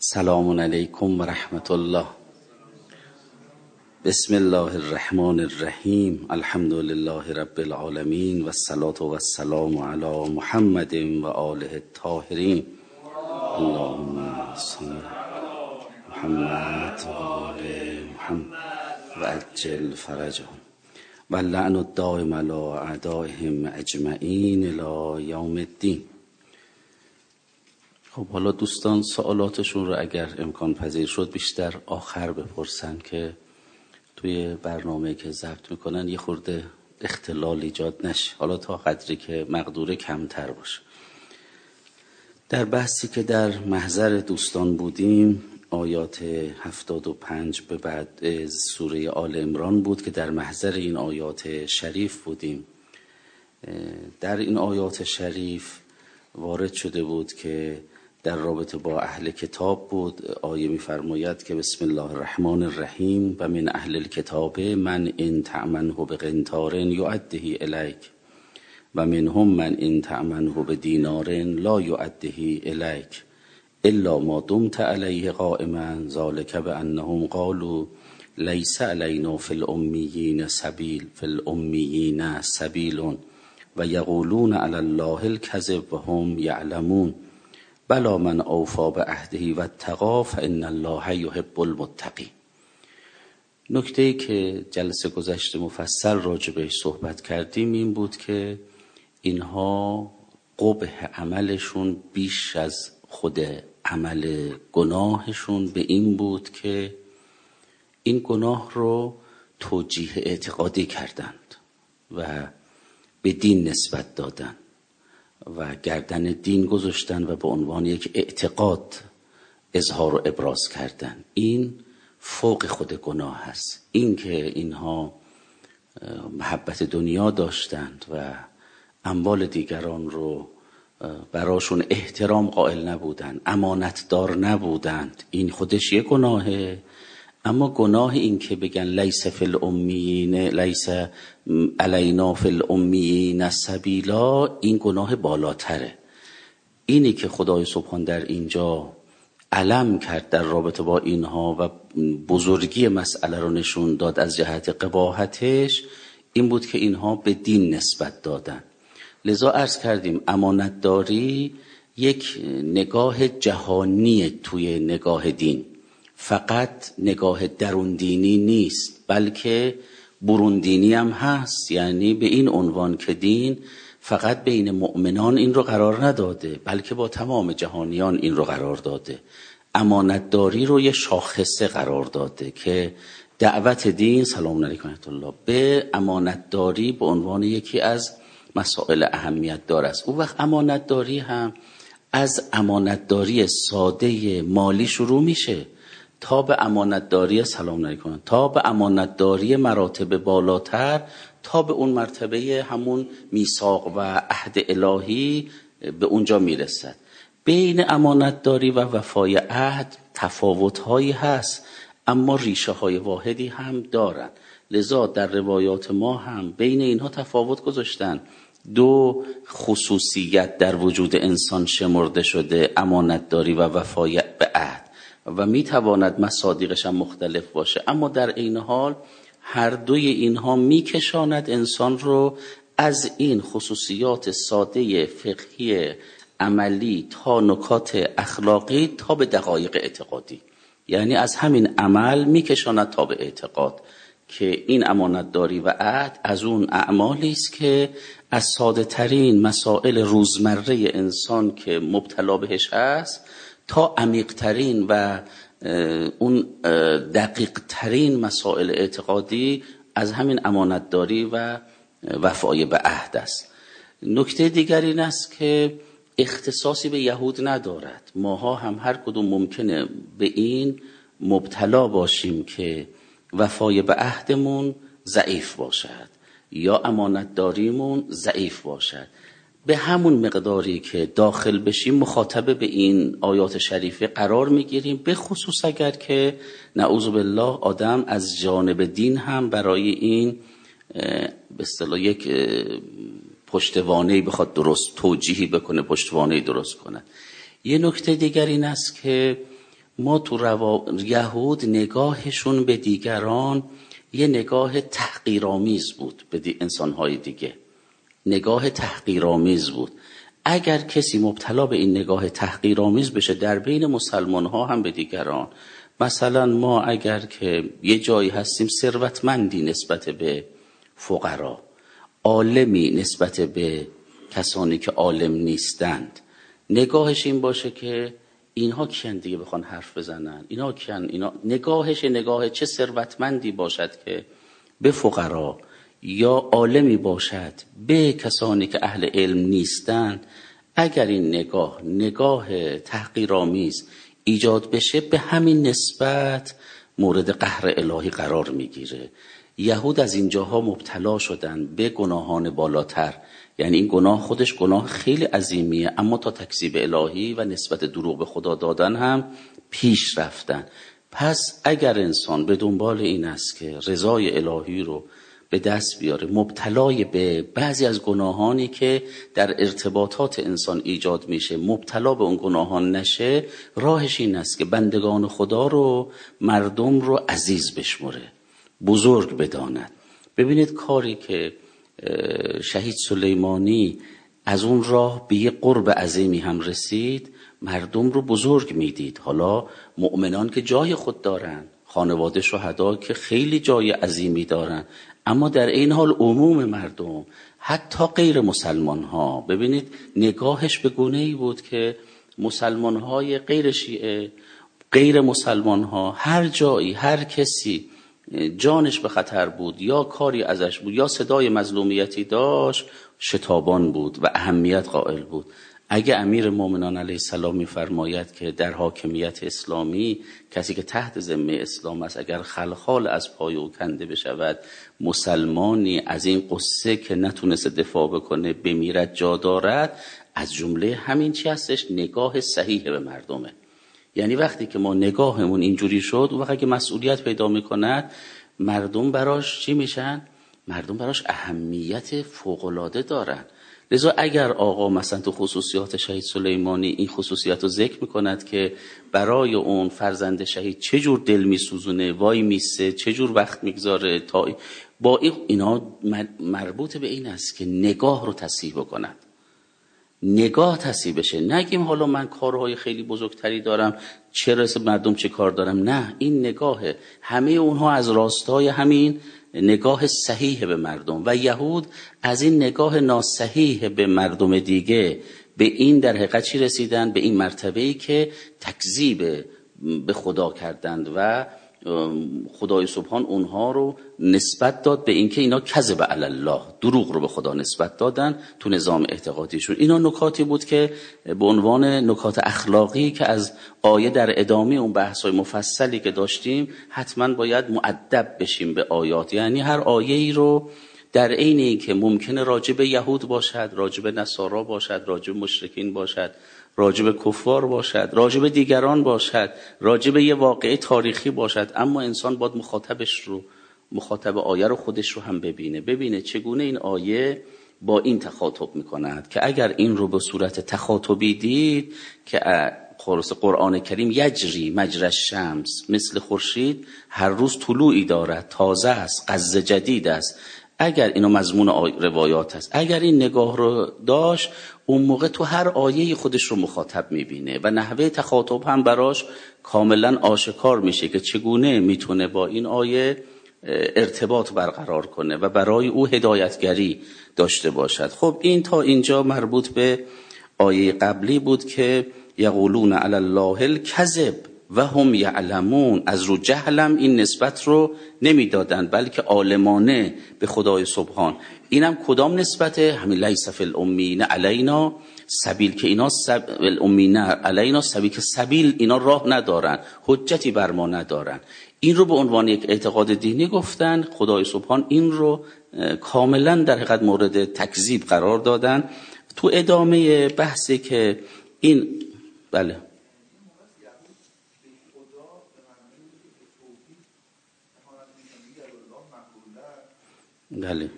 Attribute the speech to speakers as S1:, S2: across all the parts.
S1: سلام علیکم و رحمت الله. بسم الله الرحمن الرحیم. الحمد لله رب العالمین و الصلاة و السلام علی محمد و آله الطاهرین. اللهم صل محمد و آل محمد و عجل فرجهم و اللعن الدائم علی اعدائهم اجمعین الی یوم الدین. خب حالا دوستان سوالاتشون رو اگر امکان پذیر شد بیشتر آخر بپرسن که توی برنامه که ضبط میکنن یه خورده اختلال ایجاد نشه، حالا تا قدری که مقدوره کمتر باشه. در بحثی که در محضر دوستان بودیم آیات 75 به بعد از سوره آل عمران بود که در محضر این آیات شریف بودیم. در این آیات شریف وارد شده بود که در رابطه با اهل کتاب بود. آیه می‌فرماید که بسم الله الرحمن الرحیم و من اهل الکتاب من ان تأمنه بقنطار یؤده الیک و منهم من ان تأمنه بدینار لا یؤده الیک الا ما دمت علیه قائما ذلک بانهم قالوا لیس علینا فی الامیین سبیل و یقولون علی الله الکذب و هم یعلمون بلا من اوفی بعهده و اتقی فان الله یحب المتقین. نکته‌ای که جلسه گذشته مفصل راجع بهش صحبت کردیم این بود که اینها قبح عملشون بیش از خود عمل گناهشون به این بود که این گناه رو توجیه اعتقادی کردند و به دین نسبت دادن و گردن دین گذاشتن و به عنوان یک اعتقاد اظهار و ابراز کردن. این فوق خود گناه هست. این که اینها محبت دنیا داشتند و اموال دیگران رو براشون احترام قائل نبودند، امانتدار نبودند، این خودش یک گناهه. اما گناه این که بگن لیس فی الامیین لیس علینا فی الامیین سبیلا، این گناه بالاتره. اینی که خدای سبحان در اینجا علم کرد در رابطه با اینها و بزرگی مسئله رو نشون داد از جهت قباحتش، این بود که اینها به دین نسبت دادن. لذا عرض کردیم امانتداری یک نگاه جهانی توی نگاه دین، فقط نگاه درون دینی نیست بلکه برون دینی هم هست. یعنی به این عنوان که دین فقط بین مؤمنان این رو قرار نداده بلکه با تمام جهانیان این رو قرار داده. امانتداری رو یه شاخصه قرار داده که دعوت دین سلام علیکم ورحمت الله به امانتداری به عنوان یکی از مسائل اهمیت دار است. اون وقت امانتداری هم از امانتداری ساده مالی شروع میشه تا به امانتداری سلام علیکم، تا به امانتداری مراتب بالاتر، تا به اون مرتبه همون میثاق و عهد الهی به اونجا میرسد. بین امانتداری و وفای عهد تفاوت‌هایی هست اما ریشه های واحدی هم دارن. لذا در روایات ما هم بین اینها تفاوت گذاشتن. دو خصوصیت در وجود انسان شمرده شده، امانتداری و وفای به عهد، و میتواند مصادیقش هم مختلف باشه اما در این حال هر دوی اینها میکشاند انسان رو از این خصوصیات ساده فقهی عملی تا نکات اخلاقی تا به دقایق اعتقادی. یعنی از همین عمل میکشاند تا به اعتقاد که این امانتداری و عهد از اون اعمالی است که از ساده ترین مسائل روزمره انسان که مبتلا بهش هست تا عمیق ترین و اون دقیق ترین مسائل اعتقادی از همین امانتداری و وفای به عهد است. نکته دیگر این است که اختصاصی به یهود ندارد. ماها هم هر کدوم ممکنه به این مبتلا باشیم که وفای به عهدمون ضعیف باشد یا امانتداریمون ضعیف باشد. به همون مقداری که داخل بشیم مخاطب به این آیات شریفه قرار میگیریم، به خصوص اگر که نعوذ بالله آدم از جانب دین هم برای این به اصطلاح یک پشتوانه‌ای بخواد درست توجیهی بکنه، پشتوانه‌ای درست کنه. یه نکته دیگر این است که ما تو یهود نگاهشون به دیگران یه نگاه تحقیرآمیز بود به انسانهای دیگه، نگاه تحقیرآمیز بود. اگر کسی مبتلا به این نگاه تحقیرآمیز بشه در بین مسلمان ها هم به دیگران، مثلا ما اگر که یه جایی هستیم ثروتمندی نسبت به فقرا، عالمی نسبت به کسانی که عالم نیستند، نگاهش این باشه که اینها کیان دیگه بخوان حرف بزنن، اینا کیان، اینا نگاهش نگاه چه ثروتمندی باشد که به فقرا یا عالمی باشد به کسانی که اهل علم نیستند. اگر این نگاه تحقیرآمیز ایجاد بشه به همین نسبت مورد قهر الهی قرار میگیره. یهود از اینجاها مبتلا شدن به گناهان بالاتر، یعنی این گناه خودش گناه خیلی عظیمیه، اما تا تکذیب الهی و نسبت دروغ به خدا دادن هم پیش رفتن. پس اگر انسان به دنبال این است که رضای الهی رو به دست بیاره، مبتلای به بعضی از گناهانی که در ارتباطات انسان ایجاد میشه مبتلا به اون گناهان نشه، راهش این است که بندگان خدا رو، مردم رو عزیز بشمره، بزرگ بداند. ببینید کاری که شهید سلیمانی از اون راه به یه قرب عظیمی هم رسید، مردم رو بزرگ میدید. حالا مؤمنان که جای خود دارن، خانواده شهدا که خیلی جای عظیمی دارن، اما در این حال عموم مردم، حتی غیر مسلمان ها، ببینید نگاهش به گونه‌ای بود که مسلمان های غیر شیعه، غیر مسلمان ها، هر جایی هر کسی جانش به خطر بود یا کاری ازش بود یا صدای مظلومیتی داشت، شتابان بود و اهمیت قائل بود. اگه امیر مومنان علیه السلام می‌فرماید که در حاکمیت اسلامی کسی که تحت ذمه اسلام است اگر خلخال از پای او کنده بشود، مسلمانی از این قصه که نتونسته دفاع بکنه بمیرد جا دارد، از جمله همین چی هستش؟ نگاه صحیح به مردمه. یعنی وقتی که ما نگاهمون اینجوری شد، اون وقتی که مسئولیت پیدا میکند، مردم براش چی میشن؟ مردم براش اهمیت فوق‌العاده دارن. لذا اگر آقا مثلا تو خصوصیات شهید سلیمانی این خصوصیت رو ذکر میکند که برای اون فرزند شهید چجور دل میسوزونه، وای میسه، چجور وقت میگذاره، تا با اینا مربوط به این است که نگاه رو تصحیح بکند، نگاه تصحیح بشه. نگیم حالا من کارهای خیلی بزرگتری دارم، چه رسه مردم چه کار دارم، نه، این نگاهه، همه اونها از راستای همین نگاه صحیح به مردم. و یهود از این نگاه ناصحیح به مردم دیگه به این در حقیقت چی رسیدن؟ به این مرتبه‌ای که تکذیب به خدا کردند و خدای سبحان اونها رو نسبت داد به اینکه اینا کذب علی الله، دروغ رو به خدا نسبت دادن تو نظام اعتقادیشون. اینا نکاتی بود که به عنوان نکات اخلاقی که از آیه در ادامه اون بحث‌های مفصلی که داشتیم حتما باید مؤدب بشیم به آیات. یعنی هر آیه‌ای رو در عین اینکه ممکنه راجع به یهود باشد، راجع به نصارا باشد، راجع به مشرکین باشد، راجع به کفار باشد، راجع به دیگران باشد، راجع به یه واقعه تاریخی باشد، اما انسان باید مخاطب آیه رو خودش رو هم ببینه چگونه این آیه با این تخاطب میکند. که اگر این رو به صورت تخاطبی دید که قرآن کریم یجری مجری الشمس، مثل خورشید هر روز طلوعی دارد، تازه است، غض جدید است، اگر اینو مضمون روایات است، اگر این نگاه رو داشت، اون موقع تو هر آیه خودش رو مخاطب میبینه و نحوه تخاطب هم براش کاملا آشکار میشه که چگونه میتونه با این آیه ارتباط برقرار کنه و برای او هدایتگری داشته باشد. خب این تا اینجا مربوط به آیه قبلی بود که یقولون علی الله الکذب و هم یعلمون. از رو جهلم این نسبت رو نمیدادن، بلکه عالمانه به خدای سبحان. اینم کدام نسبته؟ همین لیس فی الامین علینا سبیل، که اینا الامین علینا سبیل، که سبیل اینا راه ندارن، حجتی بر ما ندارن. این رو به عنوان یک اعتقاد دینی گفتن. خدای سبحان این رو کاملا در حقیقت مورد تکذیب قرار دادن. تو ادامه بحثی که این بله بله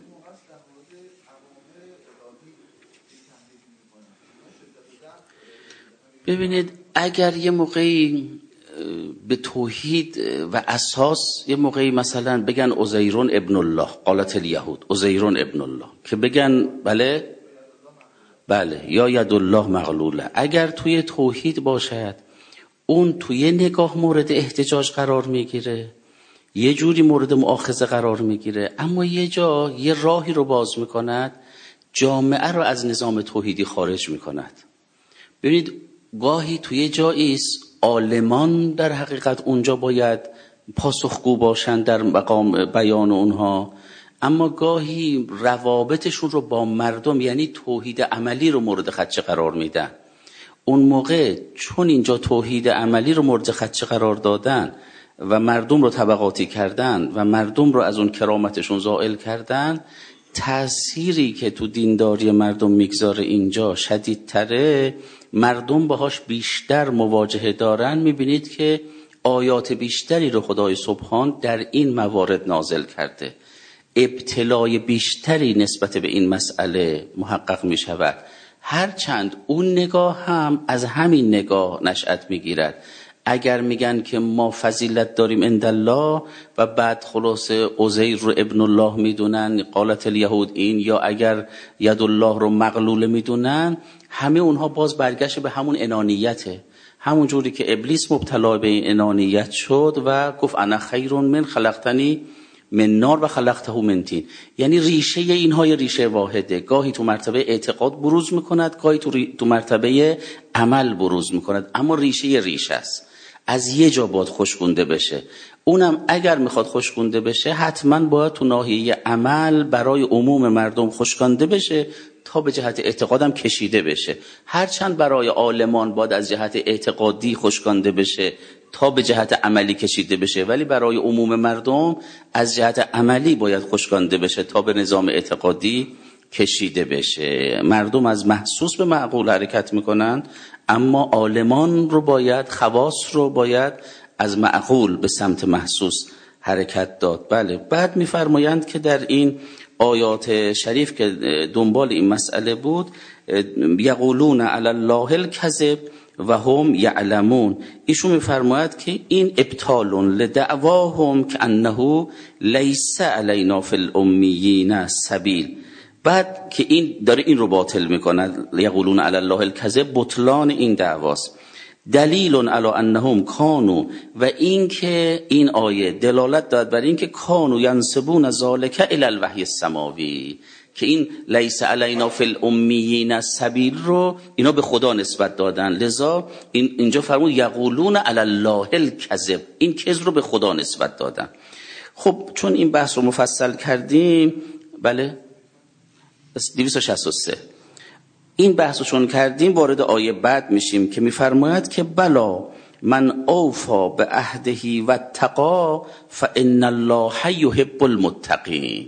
S1: ببینید، اگر یه موقعی به توحید و اساس یه موقعی مثلا بگن عزیرون ابن الله، قالت الیهود عزیرون ابن الله، که بگن بله یا ید الله مغلوله. اگر توی توحید باشد اون توی نگاه مورد احتجاج قرار میگیره، یه جوری مورد مؤاخذه قرار میگیره، اما یه جا یه راهی رو باز میکند جامعه رو از نظام توحیدی خارج میکند. ببینید گاهی توی جاییست عالمان در حقیقت اونجا باید پاسخگو باشن در مقام بیان اونها، اما گاهی روابطشون رو با مردم یعنی توحید عملی رو مورد خدشه قرار میدن. اون موقع چون اینجا توحید عملی رو مورد خدشه قرار دادن و مردم رو طبقاتی کردن و مردم رو از اون کرامتشون زائل کردن، تأثیری که تو دینداری مردم میگذاره اینجا شدیدتره، مردم باهاش بیشتر مواجهه دارن. میبینید که آیات بیشتری رو خدای سبحان در این موارد نازل کرده، ابتلای بیشتری نسبت به این مسئله محقق می شود، هرچند اون نگاه هم از همین نگاه نشأت می گیرد. اگر میگن که ما فضیلت داریم عند الله و بعد خلاصه عزیر رو ابن الله میدونن، قالت الیهود این، یا اگر ید الله رو مغلوله میدونن، همه اونها باز برگشت به همون انانیته، همون جوری که ابلیس مبتلا به این انانیت شد و گفت انا خیر من خلقتنی من نار و خلقته من طین. یعنی ریشه اینها یه ریشه واحده، گاهی تو مرتبه اعتقاد بروز میکند، گاهی تو مرتبه عمل بروز میکند، اما ریشه است، از یه جا باید خوشگونده بشه. اونم اگر میخواد خوشگونده بشه حتما باید تو ناحیه عمل برای عموم مردم خوشگونده بشه تا به جهت اعتقادم کشیده بشه. هرچند برای عالمان باید از جهت اعتقادی خوشگونده بشه تا به جهت عملی کشیده بشه، ولی برای عموم مردم از جهت عملی باید خوشگونده بشه تا به نظام اعتقادی کشیده بشه. مردم از محسوس به معقول حرکت میکنن، اما عالمان رو باید، خواص رو باید از معقول به سمت محسوس حرکت داد. بله. بعد میفرمایند که در این آیات شریف که دنبال این مسئله بود، یقولون علی الله الکذب و هم یعلمون، ایشون میفرماید که این ابطال لدعواهم که انه لیس علینا فی الامیین سبیل. بعد که این داره این رو باطل میکنه، یقولون علی الله الکذب، بطلان این دعواست. دلیل علی انهم کانوا، و این که این آیه دلالت داد بر این که کانوا ینسبون ذلک الی الوحی السماوی، که این لیس علینا فی الامیین سبیل رو اینا به خدا نسبت دادن، لذا اینجا فرمود یقولون علی الله الکذب، این کذب رو به خدا نسبت دادن. خب چون این بحث رو مفصل کردیم، بله 263 این بحث رو چون کردیم، وارد آیه بعد میشیم که میفرماید که بلا من اوفا به عهده و اتقا فان الله یحب المتقین.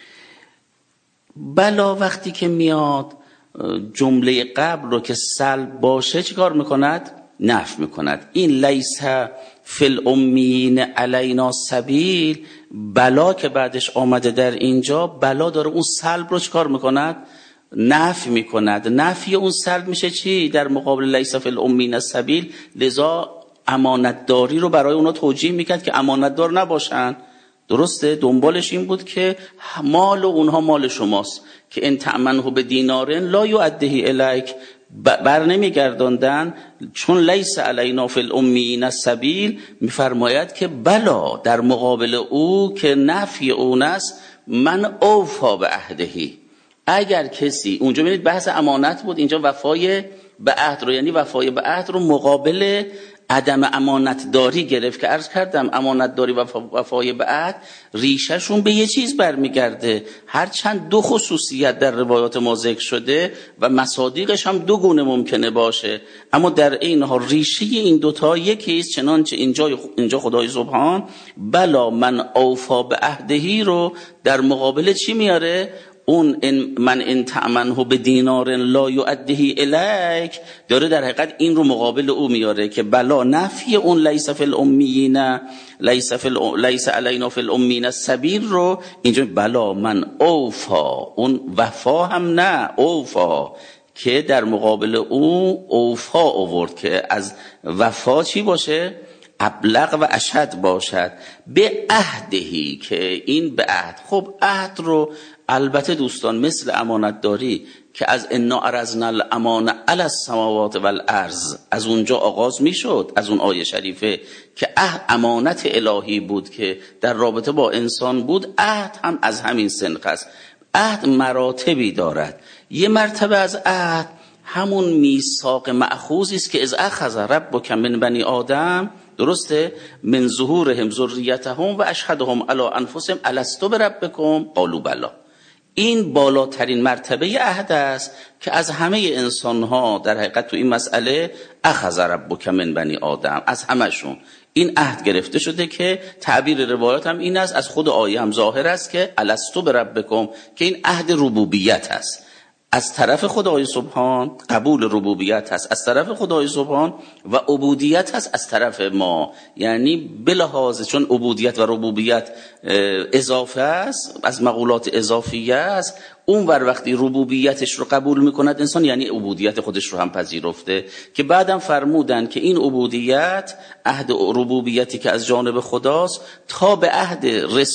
S1: بلا وقتی که میاد جمله قبل رو که سلب باشه چیکار میکند؟ نفی میکند. این لیس فی الامیین علینا سبیل، بلا که بعدش آمده در اینجا، بلا داره اون سلب رو چیکار میکند؟ نفی میکند. نفی اون سلب میشه چی؟ در مقابل لیس فی الامیین سبیل، لذا امانتداری رو برای اونا توجیه میکرد که امانتدار نباشن. درسته؟ دنبالش این بود که مال اونها مال شماست، که ان تأمنه به دینارن لا یؤدیه الیک، بر نمیگرداندن. چون لیس علینا فی الامیین سبیل، میفرماید که بلا در مقابل او که نفی اون است، من اوفا به عهدهی. اگر کسی، اونجا ببینید بحث امانت بود، اینجا وفای به عهد رو، یعنی وفای به عهد رو مقابل عدم امانت داری گرفت، که عرض کردم امانت داری و وفای به عهد ریشهشون به یه چیز برمیگرده، هرچند دو خصوصیت در روایات ما ذکر شده و مصادیقش هم دو گونه ممکنه باشه، اما در این حال ریشه این دوتا یکیست. چنانچه اینجا خدای سبحان بلا من اوفا به عهدهی رو در مقابل چی میاره؟ اون من ان تأمنه به دینار لا یؤدیه الیک، داره در حقیقت این رو مقابل او میاره که بلا نفی اون لیس فی الامیین لیس علینا فی الامیین سبیل رو اینجا بلا من اوفا، اون وفا هم نه، اوفا، که در مقابل او اوفا آورد که از وفا چی باشه؟ ابلغ و اشد باشد. به عهدهی، که این به عهد. خب عهد رو البته دوستان مثل امانت داری که از انا عرضنا الامانه علی السماوات والارض از اونجا آغاز میشد، از اون آیه شریفه که عهد امانت الهی بود که در رابطه با انسان بود. عهد هم از همین سنخ است. عهد مراتبی دارد. یه مرتبه از عهد همون میثاق مأخوذی است که اذ اخذ ربک من بنی آدم، درسته، من ظهورهم ذریتهم و اشهدهم علی انفسهم الستو بربکم قالوا بلی. این بالاترین مرتبه عهد است که از همه انسان‌ها در حقیقت تو این مسئله اخذ ربک من بنی آدم، از همشون این عهد گرفته شده که تعبیر روایات هم این است، از خود آیه هم ظاهر است که الستو بربکم، که این عهد ربوبیت است. از طرف خدای سبحان قبول ربوبیت هست، از طرف خدای سبحان، و عبودیت هست از طرف ما. یعنی بلحاظ چون عبودیت و ربوبیت اضافه است، از مقولات اضافیه است، اون ور وقتی ربوبیتش رو قبول میکند انسان، یعنی عبودیت خودش رو هم پذیرفته. که بعدم فرمودن که این عبودیت، عهد ربوبیتی که از جانب خداست، تا به عهد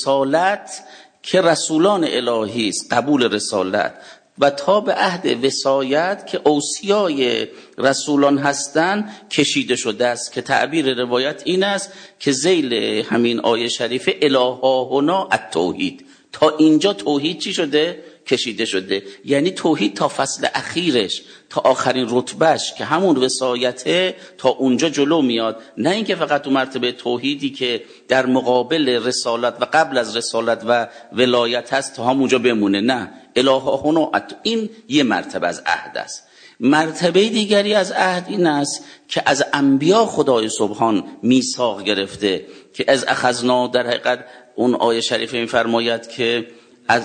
S1: رسالت که رسولان الهی است، قبول رسالت، و تا به عهد وصایت که اوصیای رسولان هستند کشیده شده است. که تعبیر روایت این است که ذیل همین آیه شریفه الهاهنا التوحید، تا اینجا توحید چی شده؟ کشیده شده. یعنی توحید تا فصل اخیرش، تا آخرین رتبهش که همون وصایته، تا اونجا جلو میاد. نه اینکه فقط تو مرتبه توحیدی که در مقابل رسالت و قبل از رسالت و ولایت هست تا همونجا بمونه. نه، الهاهنا، این یه مرتبه از عهد است. مرتبه دیگری از عهد این است که از انبیا خدای سبحان میثاق گرفته، که از اخذنا، در حقیقت اون آیه شریفه میفرماید که از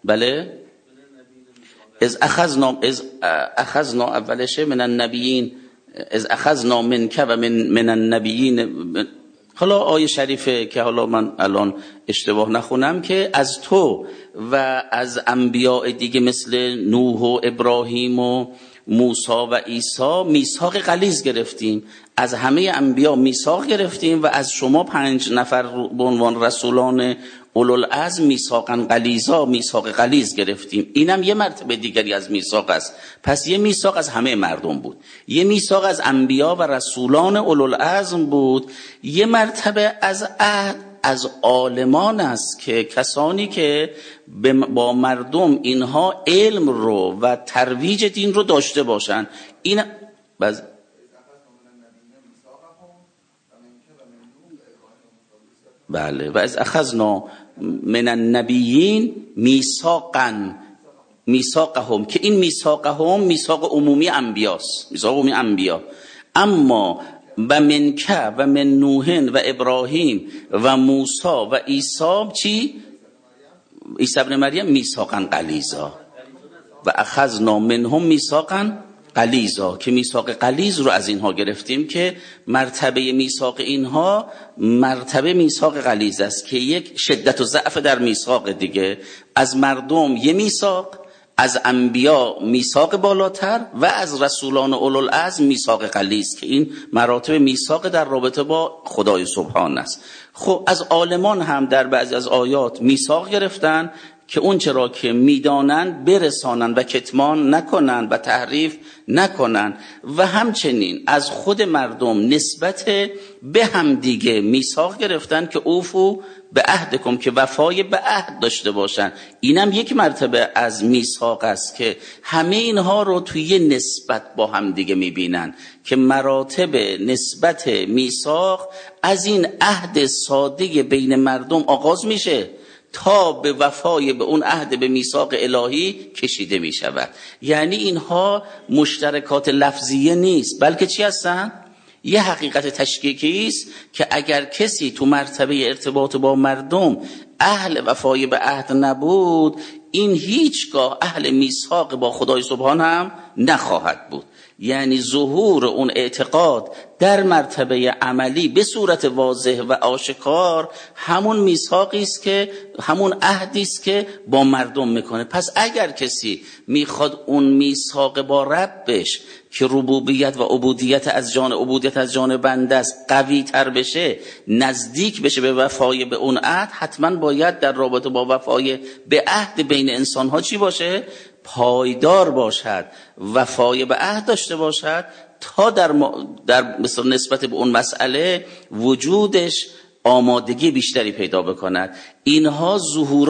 S1: بله از اخذنا اولشه من النبیین، از اخذنا منک و من النبیین. حالا آیه شریفه که حالا من الان اشتباه نخونم، که از تو و از انبیاء دیگه مثل نوح و ابراهیم و موسی و عیسی میثاق غلیظ گرفتیم. از همه انبیا میثاق گرفتیم و از شما 5 نفر به عنوان رسولان اولوالعزم میثاقا غلیظا، میثاق غلیظ گرفتیم. اینم یه مرتبه دیگری از میثاق است. پس یه میثاق از همه مردم بود، یه میثاق از انبیا و رسولان اولوالعزم بود، یه مرتبه از عهد از عالمان است که کسانی که با مردم اینها علم رو و ترویج دین رو داشته باشن. این بله، و از اخذنا من النبیین میثاقهم، که این میثاقهم میثاق عمومی انبیاست، میثاق عمومی انبیا. اما و منک و من نوح و ابراهیم و موسی و عیسی، چی؟ عیسی ابن مریم میثاقا غلیظا و اخذنا منهم میثاقا غلیظا، که میثاق غلیظ رو از اینها گرفتیم. که مرتبه میثاق اینها مرتبه میثاق غلیظ است، که یک شدت و ضعف در میثاق دیگه. از مردم یه میثاق، از انبیا میثاق بالاتر، و از رسولان اولوالعزم میثاق غلیظ، که این مراتب میثاق در رابطه با خدای سبحان است. خب از عالمان هم در بعضی از آیات میثاق گرفتن که اون چرا که میدانند برسانند و کتمان نکنند و تحریف نکنند. و همچنین از خود مردم نسبت به هم دیگه میثاق گرفتن که اوفو به عهدکم، که وفای به عهد داشته باشن. اینم یک مرتبه از میثاق است که همه اینها رو توی نسبت با هم دیگه میبینن، که مراتب نسبت میثاق از این عهد ساده بین مردم آغاز میشه تا به وفای به اون عهد به میثاق الهی کشیده می شود. یعنی اینها مشترکات لفظیه نیست، بلکه چی هستن؟ یه حقیقت تشکیکی است که اگر کسی تو مرتبه ارتباط با مردم اهل وفای به عهد نبود، این هیچگاه اهل میثاق با خدای سبحان هم نخواهد بود. یعنی ظهور اون اعتقاد در مرتبه عملی به صورت واضح و آشکار همون میثاقی است که همون عهدی است که با مردم میکنه. پس اگر کسی میخواد اون میثاق با ربش که ربوبیت و عبودیت از جان بنده است قوی تر بشه، نزدیک بشه به وفای به اون عهد، حتما باید در رابطه با وفای به عهد بین انسانها چی باشه؟ پایدار باشد، وفای به عهد داشته باشد تا در مثلا نسبت به اون مسئله وجودش آمادگی بیشتری پیدا بکند. اینها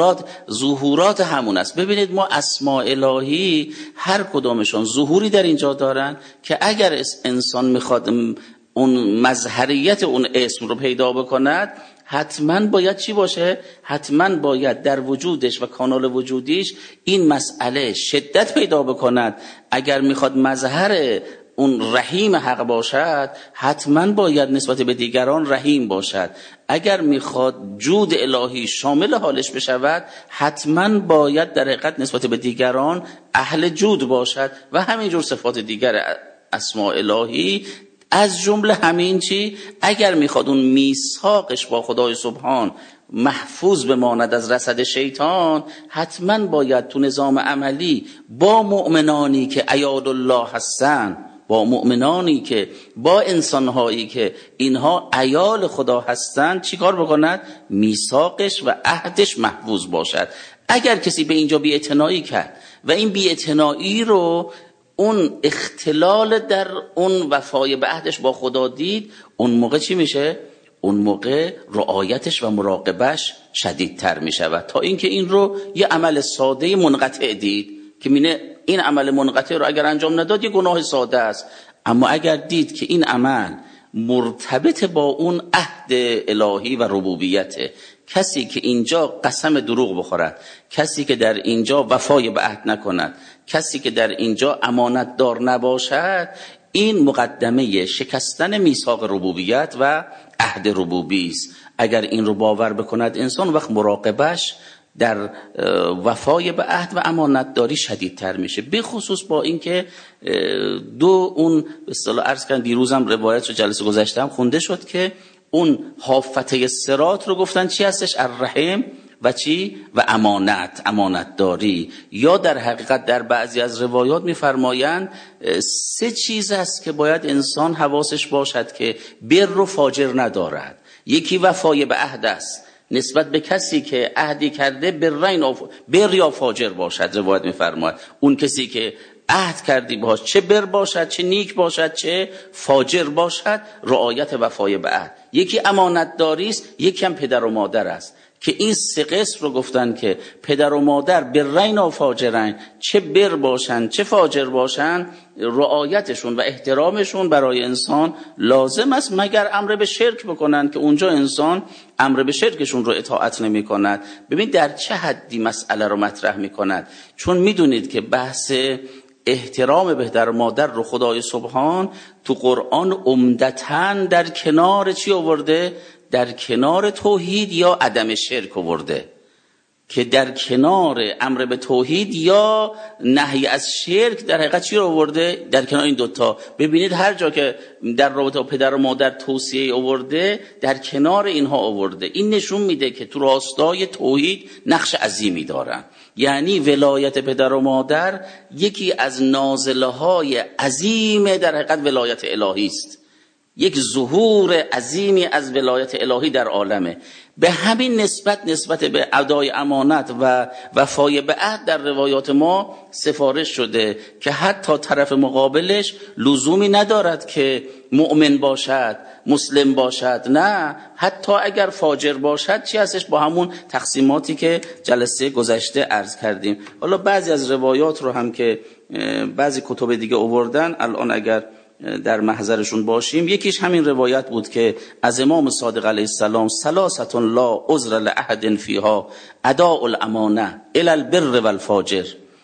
S1: ظهورات همون است. ببینید ما اسماء الهی هر کدامشون ظهوری در اینجا دارن که اگر انسان میخواد اون مظهریت اون اسم رو پیدا بکند حتما باید چی باشه؟ حتما باید در وجودش و کانال وجودیش این مسئله شدت پیدا بکند. اگر میخواد مظهر اون رحیم حق باشد حتما باید نسبت به دیگران رحیم باشد. اگر میخواد جود الهی شامل حالش بشود حتما باید در حقیقت نسبت به دیگران اهل جود باشد و همینجور صفات دیگر اسماء الهی. از جمله همین چی؟ اگر میخواد اون میثاقش با خدای سبحان محفوظ بماند از رصد شیطان، حتما باید تو نظام عملی با مؤمنانی که عیال الله هستن، با مؤمنانی که با انسانهایی که اینها عیال خدا هستند چی کار بکند؟ میثاقش و عهدش محفوظ باشد. اگر کسی به اینجا بی‌اعتنایی کرد و این بی‌اعتنایی رو اون اختلال در اون وفای به عهدش با خدا دید، اون موقع چی میشه؟ اون موقع رعایتش و مراقبش شدیدتر میشود تا اینکه این رو یه عمل ساده منقطع دید که این عمل منقطع رو اگر انجام نداد یه گناه ساده است. اما اگر دید که این عمل مرتبط با اون عهد الهی و ربوبیته، کسی که اینجا قسم دروغ بخورد، کسی که در اینجا وفای به عهد نکند، کسی که در اینجا امانت دار نباشد، این مقدمه شکستن میثاق ربوبیت و عهد ربوبی است. اگر این رو باور بکند انسان، وقت مراقبش در وفای به عهد و امانت داری شدیدتر میشه. به خصوص با اینکه اون به اصطلاح عرض کردم دیروزم روایت رو جلسه گذشتم خونده شد که اون حافته صراط رو گفتن چی هستش؟ الرحم و چی؟ و امانت داری. یا در حقیقت در بعضی از روایات میفرمایند 3 چیز است که باید انسان حواسش باشد که بر و فاجر ندارد. یکی وفای به عهد است، نسبت به کسی که عهدی کرده بر یا فاجر باشد. روایت میفرماید اون کسی که عهد کردی باش، چه بر باشد، چه نیک باشد، چه فاجر باشد، رعایت وفای به عهد. یکی امانت داری است، یکی هم پدر و مادر است که این 3 قسم رو گفتن که پدر و مادر برین و فاجرین، چه بر باشن چه فاجر باشن، رعایتشون و احترامشون برای انسان لازم است، مگر امر به شرک بکنن که اونجا انسان امر به شرکشون رو اطاعت نمی کند. ببین در چه حدی مسئله رو مطرح می کند. چون میدونید که بحث احترام پدر و مادر رو خدای سبحان تو قرآن عمدتاً در کنار چی آورده؟ در کنار توحید یا عدم شرک آورده، که در کنار امر به توحید یا نهی از شرک در حقیقت چی رو آورده؟ در کنار این دوتا. ببینید هر جا که در رابطه با پدر و مادر توصیه آورده در کنار اینها آورده. این نشون میده که تو راستای توحید نقش عظیمی دارن. یعنی ولایت پدر و مادر یکی از نازله‌های عظیم در حقیقت ولایت الهی است، یک ظهور عظیمی از ولایت الهی در عالمه. به همین نسبت به ادای امانت و وفای به عهد در روایات ما سفارش شده که حتی طرف مقابلش لزومی ندارد که مؤمن باشد، مسلم باشد، نه، حتی اگر فاجر باشد چی هستش؟ با همون تقسیماتی که جلسه گذشته عرض کردیم. حالا بعضی از روایات رو هم که بعضی کتب دیگه آوردن الان اگر در محضرشون باشیم، یکیش همین روایت بود که از امام صادق علیه السلام ثلاثه لا عذر لأحد فیها اداء الامانه الی البر والفاجر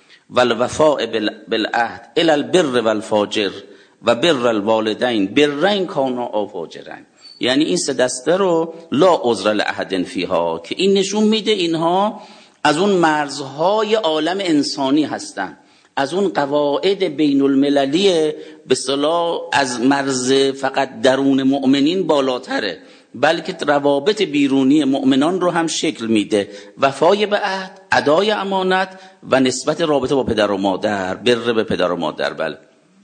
S1: والوفاء بالعهد الی البر والفاجر و بر الوالدین برین کانا او فاجرین. یعنی این 3 دسته رو لا عذر لأحد فیها، که این نشون میده اینها از اون مرزهای عالم انسانی هستن، از اون قواعد بین المللی به اصطلاح از مرز فقط درون مؤمنین بالاتره، بلکه روابط بیرونی مؤمنان رو هم شکل میده. وفای به عهد، ادای امانت و نسبت رابطه با پدر و مادر، بر به پدر و مادر. بله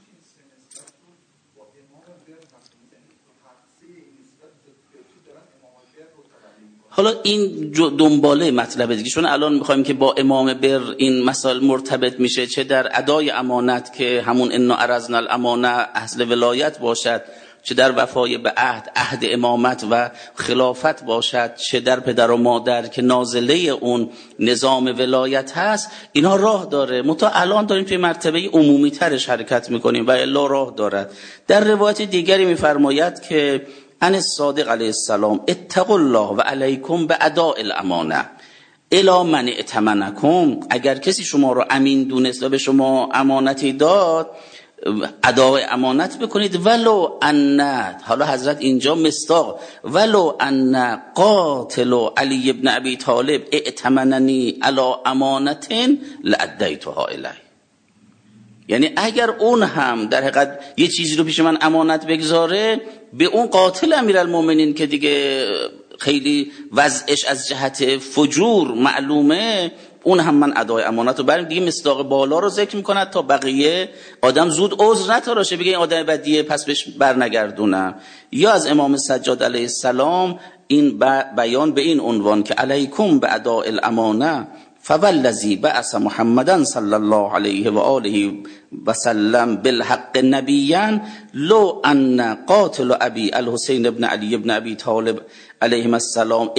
S1: حالا این دنباله مطلب دیگه، چون الان میخوایم که با امام بر این مسائل مرتبط میشه، چه در ادای امانت که همون انا عرضنا الامانه اصل ولایت باشد، چه در وفای به عهد امامت و خلافت باشد، چه در پدر و مادر که نازله اون نظام ولایت هست. اینا راه داره، منتها الان داریم توی مرتبه عمومی ترش حرکت میکنیم و الا راه دارد. در روایت دیگری میفرماید که ان الصادق علیه السلام اتقوا الله و علیکم به اداء الامانه الی من ائتمنکم، اگر کسی شما رو امین دونست و به شما امانتی داد ادای امانت بکنید. ولو ان، حالا حضرت اینجا مصداق، ولو ان قاتل علی ابن ابی طالب ائتمننی علی امانت لادیتها الیه، یعنی اگر اون هم در حقیقت یه چیزی رو پیش من امانت بگذاره، به اون قاتل امیرالمومنین که دیگه خیلی وضعش از جهت فجور معلومه، اون هم من ادای امانت رو بریم. دیگه مصداق بالا رو ذکر میکنه تا بقیه آدم زود عذر نتراشه بگه این آدم بدیه پس بهش برنگردونم. یا از امام سجاد علیه السلام این بیان به این عنوان که علیکم به اداء الامانه فوالذی بعث محمدا صلی الله علیه و آله و سلم بالحق نبیا لو ان قاتل ابی الحسین ابن علی ابن ابی طالب علیهم السلام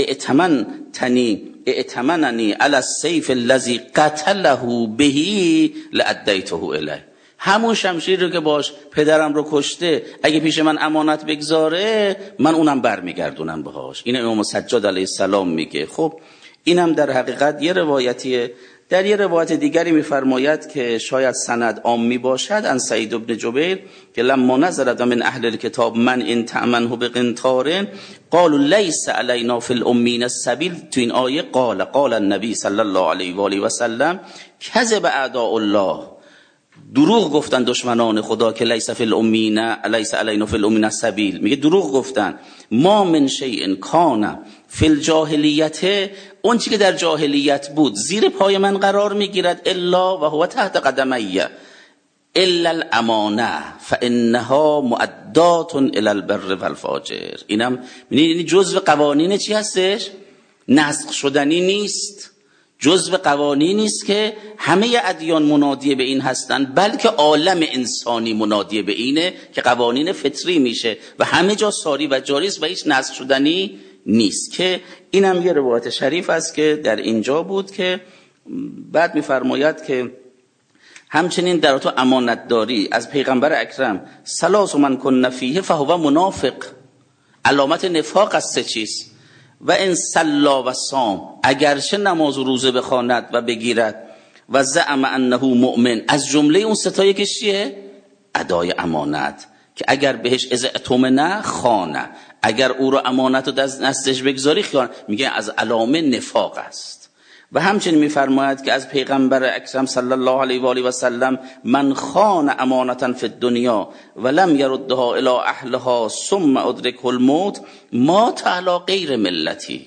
S1: ائتمننی علی السیف الذی قتله به لادیته الیه، همون شمشیر رو که باش پدرم رو کشته اگه پیش من امانت بگذاره من اونم برمیگردونم بهاش. این امام سجاد علیه السلام میگه. خب اینم در حقیقت یه روایتیه. در یه روایت دیگری میفرماید که شاید سند عامی باشد، ان سعید بن جبیر که لما نزلت من اهل الکتاب من ان تأمنه بقنطار قالوا لیس علینا فی الامین السبیل، تو این آیه قال النبی صلی الله علیه و آله و سلم کذب اعداء الله، دروغ گفتن دشمنان خدا که لیس علینا فی الامین السبیل، میگه دروغ گفتن. ما من شیء کان فی الجاهلیت، اون چی که در جاهلیت بود زیر پای من قرار میگیرد، الا و هو تحت قدمی الا الامانه فانها مؤدات الی البر والفاجر. اینم یعنی جزء قوانین چی هستش؟ نسخ شدنی نیست، جزء قوانینی است که همه ادیان منادی به این هستند، بلکه عالم انسانی منادی به اینه که قوانین فطری میشه و همه جا ساری و جاری است و هیچ نسخ شدنی نیست. که اینم یه روایت شریف است که در اینجا بود که بعد میفرماید که همچنین در تو امانت داری از پیغمبر اکرم ثلاث من کن فیه فهو منافق، علامت نفاق از سه چیز. و ان صلا و صام، اگرچه نماز و روزه بخواند و بگیرد، و زعم انه مؤمن، از جمله اون ستایی که چیه؟ ادای امانت، که اگر بهش اذا اؤتمن خانه، اگر او رو امانت رو دستش بگذاری خیانت، میگه از علامه نفاق است. و همچنین میفرماید که از پیغمبر اکرم صلی الله علیه و آله و سلم من خان امانتا فی الدنیا ولم یردها الی اهلها ثم ادرکه الموت مات علی غیر ملتی،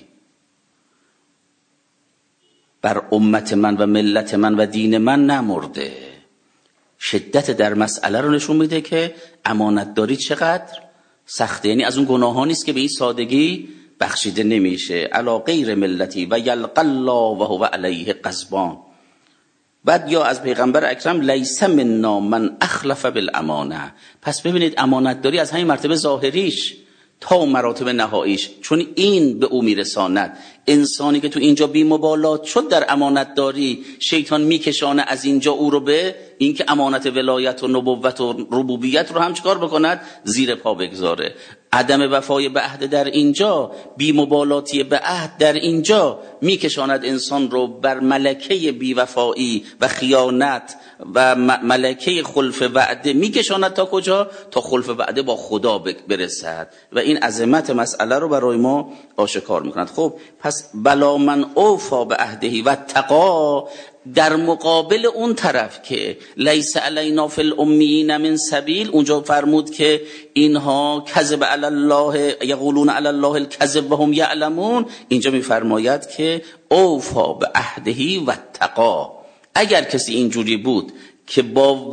S1: بر امت من و ملت من و دین من نمرده. شدت در مسئله رو نشون میده که امانت داری چقدر سخته، یعنی از اون گناهانی است که به این سادگی بخشیده نمیشه. علی غیر ملتی و یلقى الله و هو علیه غضبان. بعد یا از پیغمبر اکرم لیس منا من اخلف بالامانه، پس ببینید امانت داری از همین مرتبه ظاهریش تا مراتب نهاییش، چون این به او میرساند. انسانی که تو اینجا بی مبالات شد در امانت داری، شیطان میکشانه از اینجا او رو به اینکه امانت ولایت و نبوت و ربوبیت رو هم چکار بکند؟ زیر پا بگذاره. عدم وفای به عهد در اینجا، بی‌مبالاتی به عهد در اینجا میکشاند انسان رو بر ملکه بی‌وفایی و خیانت و ملکه خلف وعده میکشاند تا کجا؟ تا خلف وعده با خدا برسد و این عظمت مسئله رو برای ما آشکار میکند. خب پس بلا من اوفا به عهده و تقا، در مقابل اون طرف که لیس علینا فی الامیین من سبیل، اونجا فرمود که اینها کذب علی الله یقولون علی الله الکذب و هم یعلمون، اینجا میفرماید که اوفا به عهده و تقا. اگر کسی اینجوری بود که با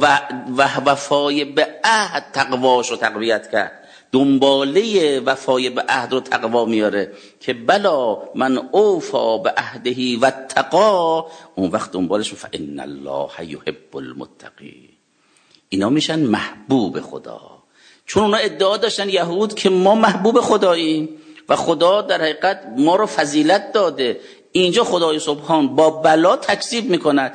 S1: وفای به عهد تقواش رو تقویت کرد، دنباله وفای به عهد رو تقوا میاره که بلا من اوفا به عهده و تقا، اون وقت دنبالش فإن الله یحب المتقین. اینا میشن محبوب خدا، چون اونا ادعا داشتن یهود که ما محبوب خداییم و خدا در حقیقت ما رو فضیلت داده. اینجا خدای سبحان با بلا تکذیب میکند.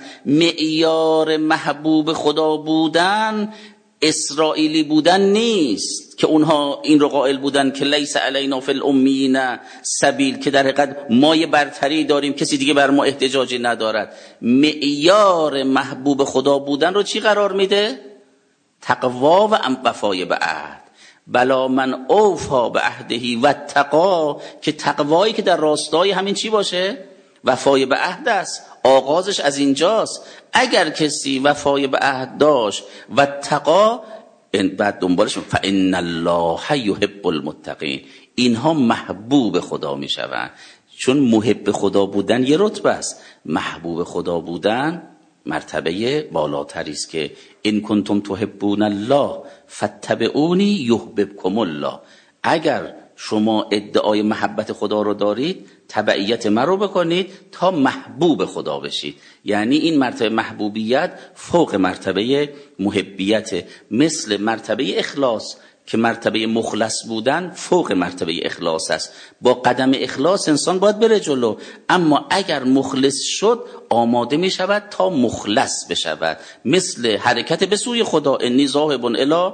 S1: معیار محبوب خدا بودن اسرائیلی بودن نیست که اونها این رو قائل بودن که لیس علینا فی الامیین سبیل، که در حقیقت ما یه برتری داریم کسی دیگه بر ما احتجاجی ندارد. معیار محبوب خدا بودن رو چی قرار میده؟ تقوا و وفای به عهد. بلا من اوفا به عهده و تقا، که تقوایی که در راستای همین چی باشه؟ وفای به عهد است. آغازش از اینجاست. اگر کسی وفای به عهد داشت و تقا، بعد دنبالش فإن الله یحب المتقین، اینها محبوب خدا می شوند. چون محب خدا بودن یه رتبه است، محبوب خدا بودن مرتبه بالاتری است که ان کنتم تحبون الله فاتبعونی یحببکم الله. اگر شما ادعای محبت خدا رو دارید، تبعیت من رو بکنید تا محبوب خدا بشید. یعنی این مرتبه محبوبیت فوق مرتبه محبیت، مثل مرتبه اخلاص که مرتبه مخلص بودن فوق مرتبه اخلاص است. با قدم اخلاص انسان باید بره جلو، اما اگر مخلص شد آماده می شود تا مخلص بشود، مثل حرکت به سوی خدا. انی ذاهب الی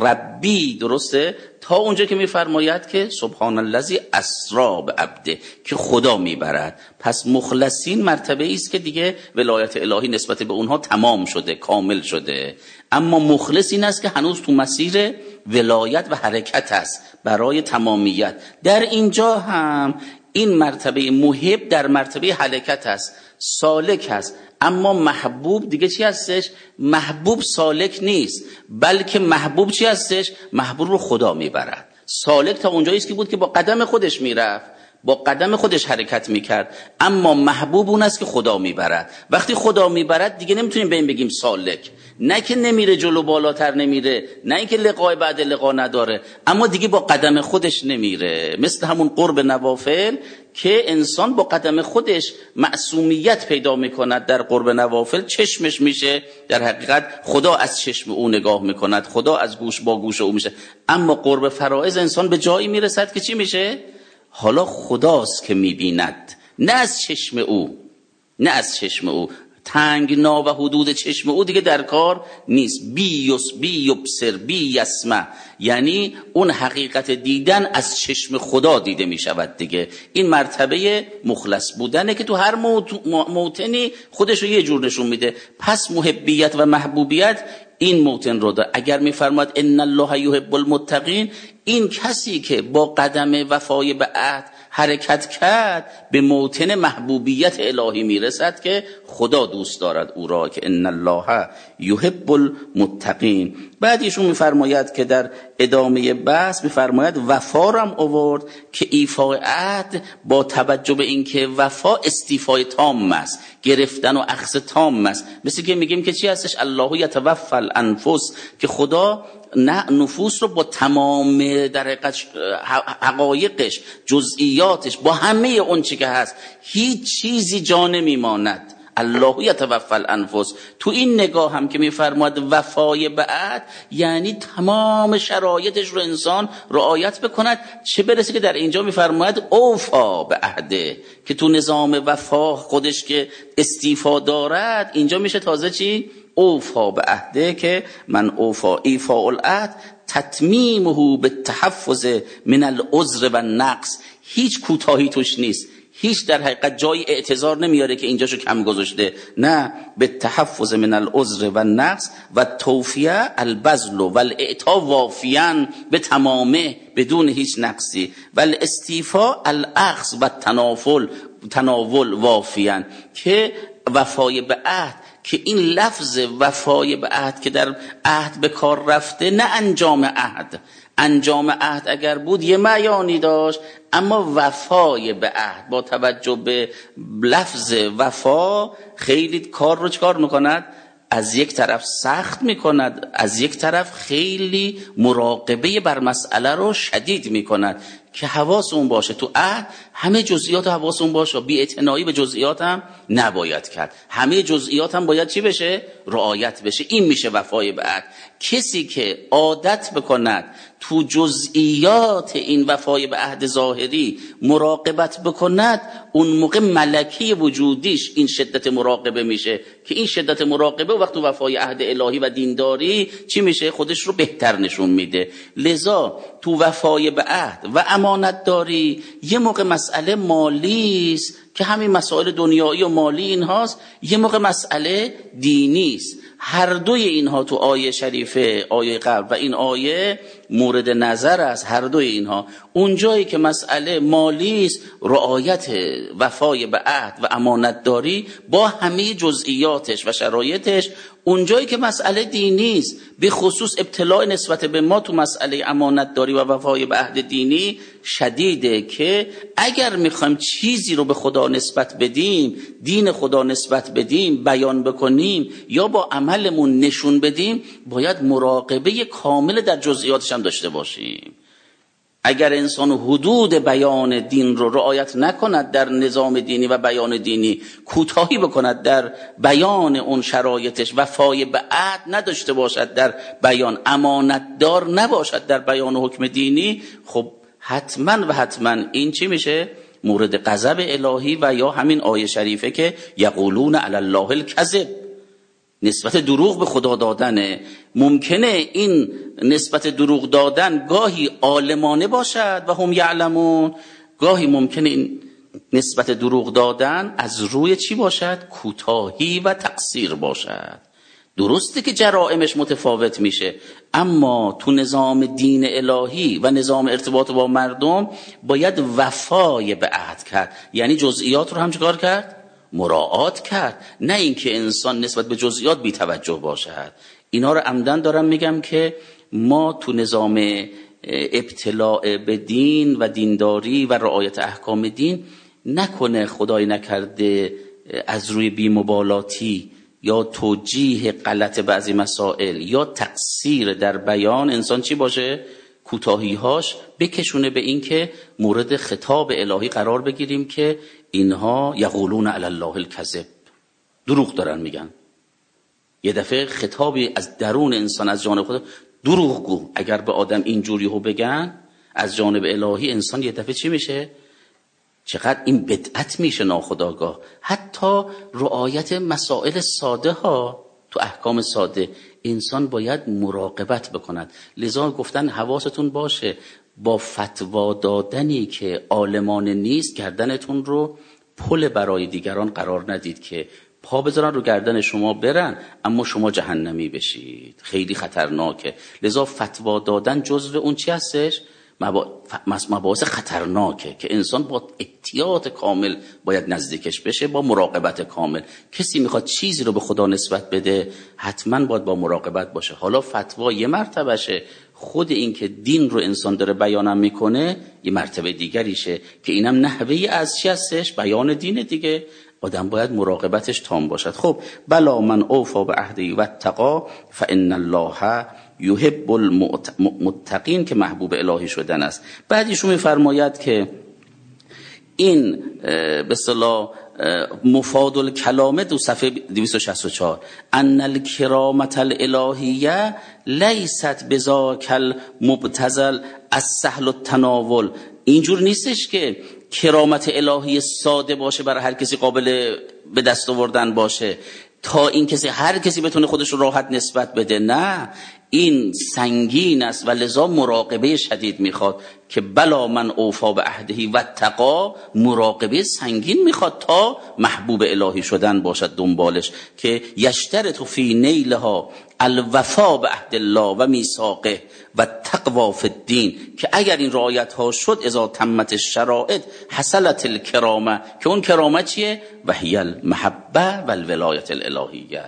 S1: ربی، درسته؟ تا اونجا که میفرماید که سبحان الذی اسری بعبده، که خدا میبرد. پس مخلصین مرتبه است که دیگه ولایت الهی نسبت به اونها تمام شده، کامل شده. اما مخلص این است که هنوز تو مسیر ولایت و حرکت است برای تمامیت. در اینجا هم این مرتبه محب در مرتبه حرکت است، سالک است. اما محبوب دیگه چی هستش؟ محبوب سالک نیست، بلکه محبوب چی هستش؟ محبوب رو خدا میبرد. سالک تا اونجایی است که بود که با قدم خودش میرفت، با قدم خودش حرکت میکرد، اما محبوب اون است که خدا میبرد. وقتی خدا میبرد دیگه نمیتونیم به این بگیم سالک، نه که نمیره جلو بالاتر نمیره، نه اینکه لقای بعد لقا نداره، اما دیگه با قدم خودش نمیره. مثل همون قرب نوافل که انسان با قدم خودش معصومیت پیدا میکند در قرب نوافل، چشمش میشه در حقیقت خدا از چشم او نگاه میکند، خدا از گوش با گوش او میشه. اما قرب فرائض انسان به جایی میرسد که چی میشه؟ حالا خداست که میبیند، نه از چشم او، نه از چشم او. تنگنا و حدود چشم او دیگه در کار نیست. بی یبصر بی یسمع، یعنی اون حقیقت دیدن از چشم خدا دیده می شود دیگه. این مرتبه مخلص بودنه که تو هر موطنی خودش رو یه جور نشون میده. پس محبیت و محبوبیت این موطن رو داره. اگر میفرماد ان الله یحب المتقین، این کسی که با قدم وفای به عهد حرکت کرد به موطن محبوبیت الهی میرسد که خدا دوست دارد او را، که ان الله یحب المتقین. بعد ایشون میفرماید که در ادامه بحث میفرماید وفا رو هم آورد که ایفای عهد با توجه به اینکه وفا استیفای تام است، گرفتن و اخذ تام است. مثل که میگیم که چی هستش؟ الله یتوفی الانفس، که خدا نه نفوس رو با تمام در حقایقش، جزئیاتش، با همه اون چی که هست، هیچ چیزی جا نمیماند. الله یتوفی الانفس. تو این نگاه هم که میفرماد وفای به عهد، یعنی تمام شرایطش رو انسان رعایت بکند، چه برسه که در اینجا میفرماد اوفا به عهده، که تو نظام وفا خودش که استیفا دارد، اینجا میشه تازه چی؟ اوفا به عهده، که من اوفا ایفاء العهد تتمیمه بالتحفظ من العذر و النقص. هیچ کوتاهی توش نیست، هیچ در حقیقت جای اعتذار نمیاره که اینجاشو کم گذاشته، نه، به تحفظ من العذر و النقص و توفیه البذل و الاعطا وافیاً به تمامه بدون هیچ نقصی و الاستیفاء الاخذ و تناول وافیاً، که وفای به عهد، که این لفظ وفای به عهد که در عهد به کار رفته، نه انجام عهد. انجام عهد اگر بود یه معانی داشت، اما وفای به عهد با توجه به لفظ وفا خیلی کار رو چکار میکند؟ از یک طرف سخت میکند، از یک طرف خیلی مراقبه بر مسئله رو شدید میکند که حواس اون باشه تو عهد، همه جزئیات حواس اون باشه، بی‌اعتنایی به جزئیات هم نباید کرد، همه جزئیات هم باید چی بشه؟ رعایت بشه. این میشه وفای به عهد. کسی که عادت بکند تو جزئیات این وفای به عهد ظاهری مراقبت بکند، اون موقع ملکه وجودیش این شدت مراقبه میشه که این شدت مراقبه وقت تو وفای عهد الهی و دینداری چی میشه؟ خودش رو بهتر نشون میده. لذا تو وفای به عهد و امانت داری یه موقع مسئله مالی است که همین مسائل دنیایی و مالی اینهاست، یه موقع مسئله دینی است. هر دوی اینها تو آیه شریفه، آیه قبل و این آیه مورد نظر است. هر دوی اینها اونجایی که مسئله مالی است، رعایت وفای به عهد و امانت داری با همه جزئیاتش و شرایطش. اونجایی که مسئله دینی است، به خصوص ابتلاء نسبت به ما تو مسئله امانت داری و وفای به عهد دینی شدیده، که اگر میخوایم چیزی رو به خدا نسبت بدیم، دین خدا نسبت بدیم، بیان بکنیم یا با عملمون نشون بدیم، باید مراقبه کامل در جزئیاتش هم داشته باشیم. اگر انسان حدود بیان دین رو رعایت نکند در نظام دینی و بیان دینی، کوتاهی بکند در بیان اون شرایطش، وفای به عهد نداشته باشد در بیان، امانتدار نباشد در بیان حکم دینی، خب حتما و حتما این چی میشه؟ مورد غضب الهی و یا همین آیه شریفه که یقولون علی الله الکذب، نسبت دروغ به خدا دادنه. ممکنه این نسبت دروغ دادن گاهی عالمانه باشد و هم یعلمون، گاهی ممکنه این نسبت دروغ دادن از روی چی باشد؟ کوتاهی و تقصیر باشد. درسته که جرائمش متفاوت میشه، اما تو نظام دین الهی و نظام ارتباط با مردم باید وفای به عهد کرد، یعنی جزئیات رو هم چیکار کرد؟ مراعات کرد، نه اینکه انسان نسبت به جزئیات بی توجه باشد. اینا رو عمدن دارم میگم که ما تو نظام ابتلاع به دین و دینداری و رعایت احکام دین نکنه خدای نکرده از روی بی‌مبالاتی یا توجیه غلط بعضی مسائل یا تقصیر در بیان انسان چی باشه؟ کوتاهی‌هاش بکشونه به این که مورد خطاب الهی قرار بگیریم که اینها یقولون علی الله الکذب، دروغ دارن میگن. یه دفعه خطابی از درون انسان از جانب خدا، دروغگو. اگر به آدم اینجوری ها بگن از جانب الهی، انسان یه دفعه چی میشه؟ چقدر این بدعت میشه ناخودآگاه. حتی رعایت مسائل ساده ها تو احکام ساده انسان باید مراقبت بکند. لذا گفتن حواستون باشه با فتوا دادنی که عالمانه نیست گردنتون رو پل برای دیگران قرار ندید که پا بذارن رو گردن شما برن اما شما جهنمی بشید. خیلی خطرناکه. لذا فتوا دادن جزو اون چی هستش؟ مباحث خطرناکه که انسان با احتیاط کامل باید نزدیکش بشه، با مراقبت کامل. کسی میخواد چیزی رو به خدا نسبت بده حتما باید با مراقبت باشه. حالا فتوا یه مرتبهشه، خود این که دین رو انسان داره بیانم میکنه یه مرتبه دیگریشه که اینم نحوهی از چی هستش؟ بیان دین دیگه. آدم باید مراقبتش تام باشد. خب بلا من اوفا به عهدی و اتقا فان الله یحب المتقین که محبوب الهی شدن است. بعدیشون میفرماید که این به اصطلاح مفاد الکلامه دو صفحه 264 ان الکرامت الالهیه لیست بذاک المبتذل السهل التناول. اینجور نیستش که کرامت الهی ساده باشه برای هر کسی قابل به دست آوردن باشه تا این کسی هر کسی بتونه خودش رو راحت نسبت بده. نه، این سنگین است و لذا مراقبه شدید میخواد که بلا من اوفا به عهدهی و اتقا، مراقبه سنگین میخواد تا محبوب الهی شدن باشد دنبالش، که یشترط فی نیلها الوفا به عهد الله و میثاقه و تقوا فی الدین، که اگر این رعایت ها شد اذا تمت الشرائط حصلت الکرامه، که اون کرامه چیه؟ و هی المحبه و الولایت الالهیه.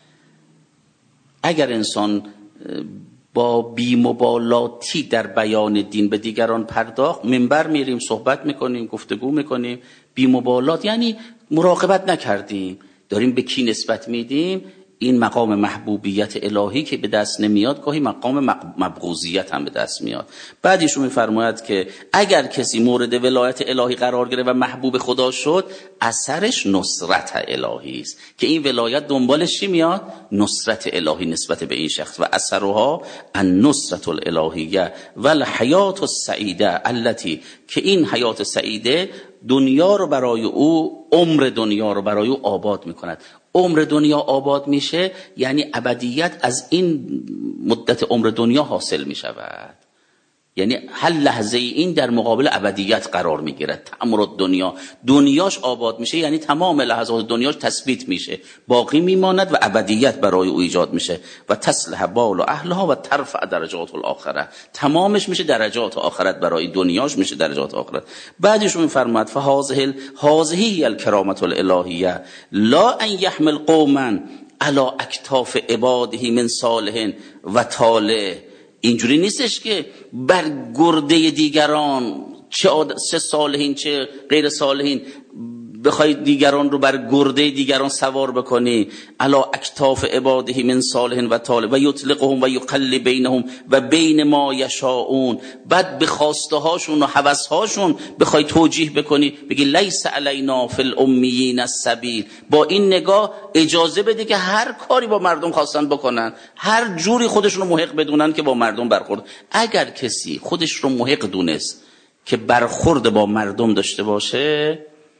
S1: اگر انسان با بی‌مبالاتی در بیان دین به دیگران پرداخت، منبر میریم صحبت میکنیم گفتگو میکنیم، بی‌مبالات یعنی مراقبت نکردیم داریم به کی نسبت میدیم، این مقام محبوبیت الهی که به دست نمیاد گاهی مقام مبغوضیت هم به دست میاد. بعد ایشون میفرماید که اگر کسی مورد ولایت الهی قرار گرفت و محبوب خدا شد، اثرش نصرت الهی است، که این ولایت دنبالش چی میاد؟ نصرت الهی نسبت به این شخص. و اثرها النصرة الالهیه و الحیات السعیده التي، که این حیات سعیده دنیا رو برای او، عمر دنیا رو برای او آباد میکند. عمر دنیا آباد میشه یعنی ابدیت از این مدت عمر دنیا حاصل میشود، یعنی هر لحظه این در مقابل ابدیت قرار میگیرد. تعمر دنیا، دنیاش آباد میشه یعنی تمام لحظات دنیاش تثبیت میشه، باقی میماند و ابدیت برای او ایجاد میشه. و تصلح بال و اهلها و ترفع درجات الاخره، تمامش میشه درجات آخرت، برای دنیاش میشه درجات آخرت. بعدش میفرماد فهذه الکرامه الالهیه لا ان یحمل قوما علی اکتاف عباده من صالح و طالح. اینجوری نیستش که بر گرده دیگران، چه صالحین چه غیر صالحین، بخوای دیگران رو بر گرده دیگران سوار بکنی. علی اکتاف عباده من صالح و طالح و یطلقهم و یقل بینهم و بین ما یشاؤون. بعد به خواسته هاشون و هوس هاشون بخوای توجیه بکنی، بگی لیس علینا فی الامیین السبیل. با این نگاه اجازه بده که هر کاری با مردم خواستن بکنن، هر جوری خودشون رو محق بدونن که با مردم برخورد. اگر کسی خودش رو محق دونست که برخورد با مردم داشته باشه،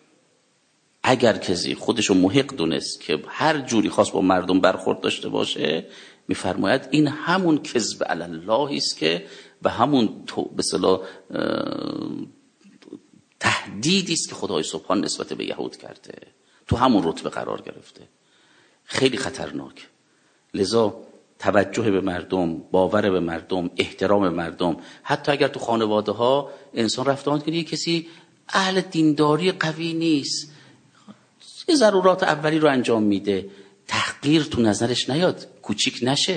S1: اگر کسی خودشو محق دونست که هر جوری خواست با مردم برخورد داشته باشه، میفرماید این همون کذب علی الله است که و همون به اصطلاح تهدیدی است که خدای سبحان نسبت به یهود کرده، تو همون رتبه قرار گرفته. خیلی خطرناک. لذا توجه به مردم، باور به مردم، احترام به مردم، حتی اگر تو خانواده ها انسان رفتار کنه یه کسی اهل دینداری قوی نیست، یه ضرورات اولی رو انجام میده، تحقیر تو نظرش نیاد، کوچیک نشه،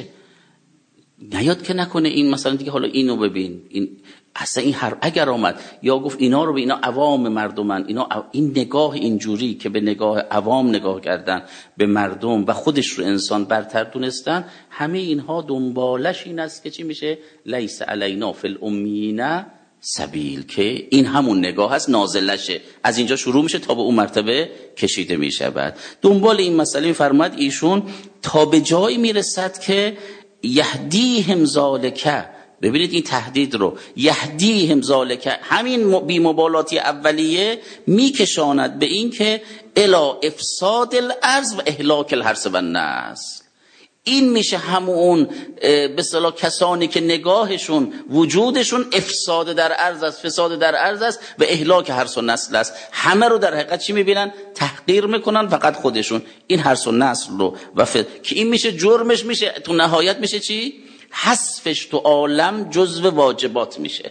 S1: نیاد که نکنه این مثلا دیگه حالا اینو ببین، این اصلا این اگر آمد یا گفت اینا رو به اینا عوام مردمن، اینا این نگاه اینجوری که به نگاه عوام نگاه کردن به مردم و خودش رو انسان برتر دونستن، همه اینها دنبالش این است که چی میشه؟ لیس علینا فی الامیین سبیل، که این همون نگاه هست، نازلشه از اینجا شروع میشه تا به اون مرتبه کشیده میشه. بعد دنبال این مسئله فرماد ایشون تا به جایی میرسد که یهدیهم ذالک. ببینید این تهدید رو، یهدیهم ذالک، همین بی‌مبالاتی اولیه میکشاند به این که الی افساد الارض و اهلاک الحرث و النسل. این میشه همون به اصطلاح کسانی که نگاهشون وجودشون افساد در ارض است، فساد در ارض است و اهلاک حرث و نسل است. همه رو در حقیقت چی میبینن؟ تحقیر میکنن، فقط خودشون این حرث و نسل رو که این میشه جرمش، میشه تو نهایت میشه چی؟ حذفش تو عالم جزو واجبات میشه.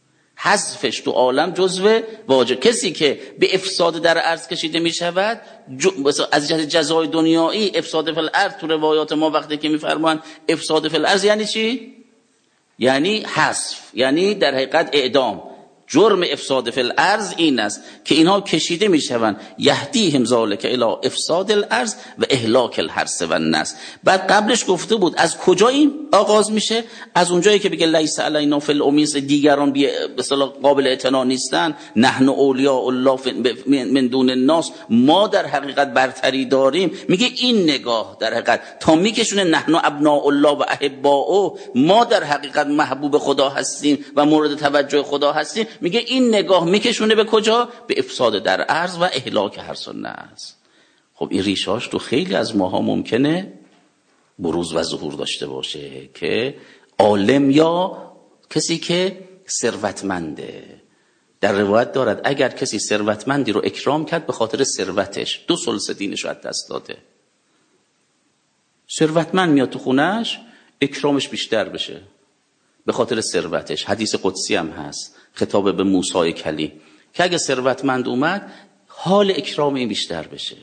S1: حذفش تو عالم جزو واجب. کسی که به افساد در ارض کشیده می شود از جهت جزای دنیایی، افساد فی الارض تو روایات ما وقتی که میفرمان افساد فی الارض یعنی چی؟ یعنی حذف، یعنی در حقیقت اعدام. جرم افساد فی الارض این است که اینها کشیده میشوند. یهدیهم ذالک الی افساد الارض و اهلاک الحرث و النسل. بعد قبلش گفته بود از کجا این آغاز میشه؟ از اونجایی که بگه لیس علینا فی الامیین، دیگران به اصطلاح قابل اعتنا نیستن، نحن اولیاء الله من دون الناس، ما در حقیقت برتری داریم. میگه این نگاه در حقیقت تا میکشونه نحن ابناء الله و احباؤه، ما در حقیقت محبوب خدا هستیم و مورد توجه خدا هستیم. میگه این نگاه میکشونه به کجا؟ به افساد در ارض و اهلاک حرث و نسل. خب این ریشه‌اش تو خیلی از ماها ممکنه بروز و ظهور داشته باشه، که عالم یا کسی که ثروتمنده. در روایت دارد اگر کسی ثروتمندی رو اکرام کرد به خاطر ثروتش 2/3 دینش رو از دست داده. ثروتمند میاد تو خونش اکرامش بیشتر بشه به خاطر ثروتش. حدیث قدسی هم هست، خطاب به موسی کلیم، که اگه ثروتمند اومد حال اکرام این بیشتر بشه.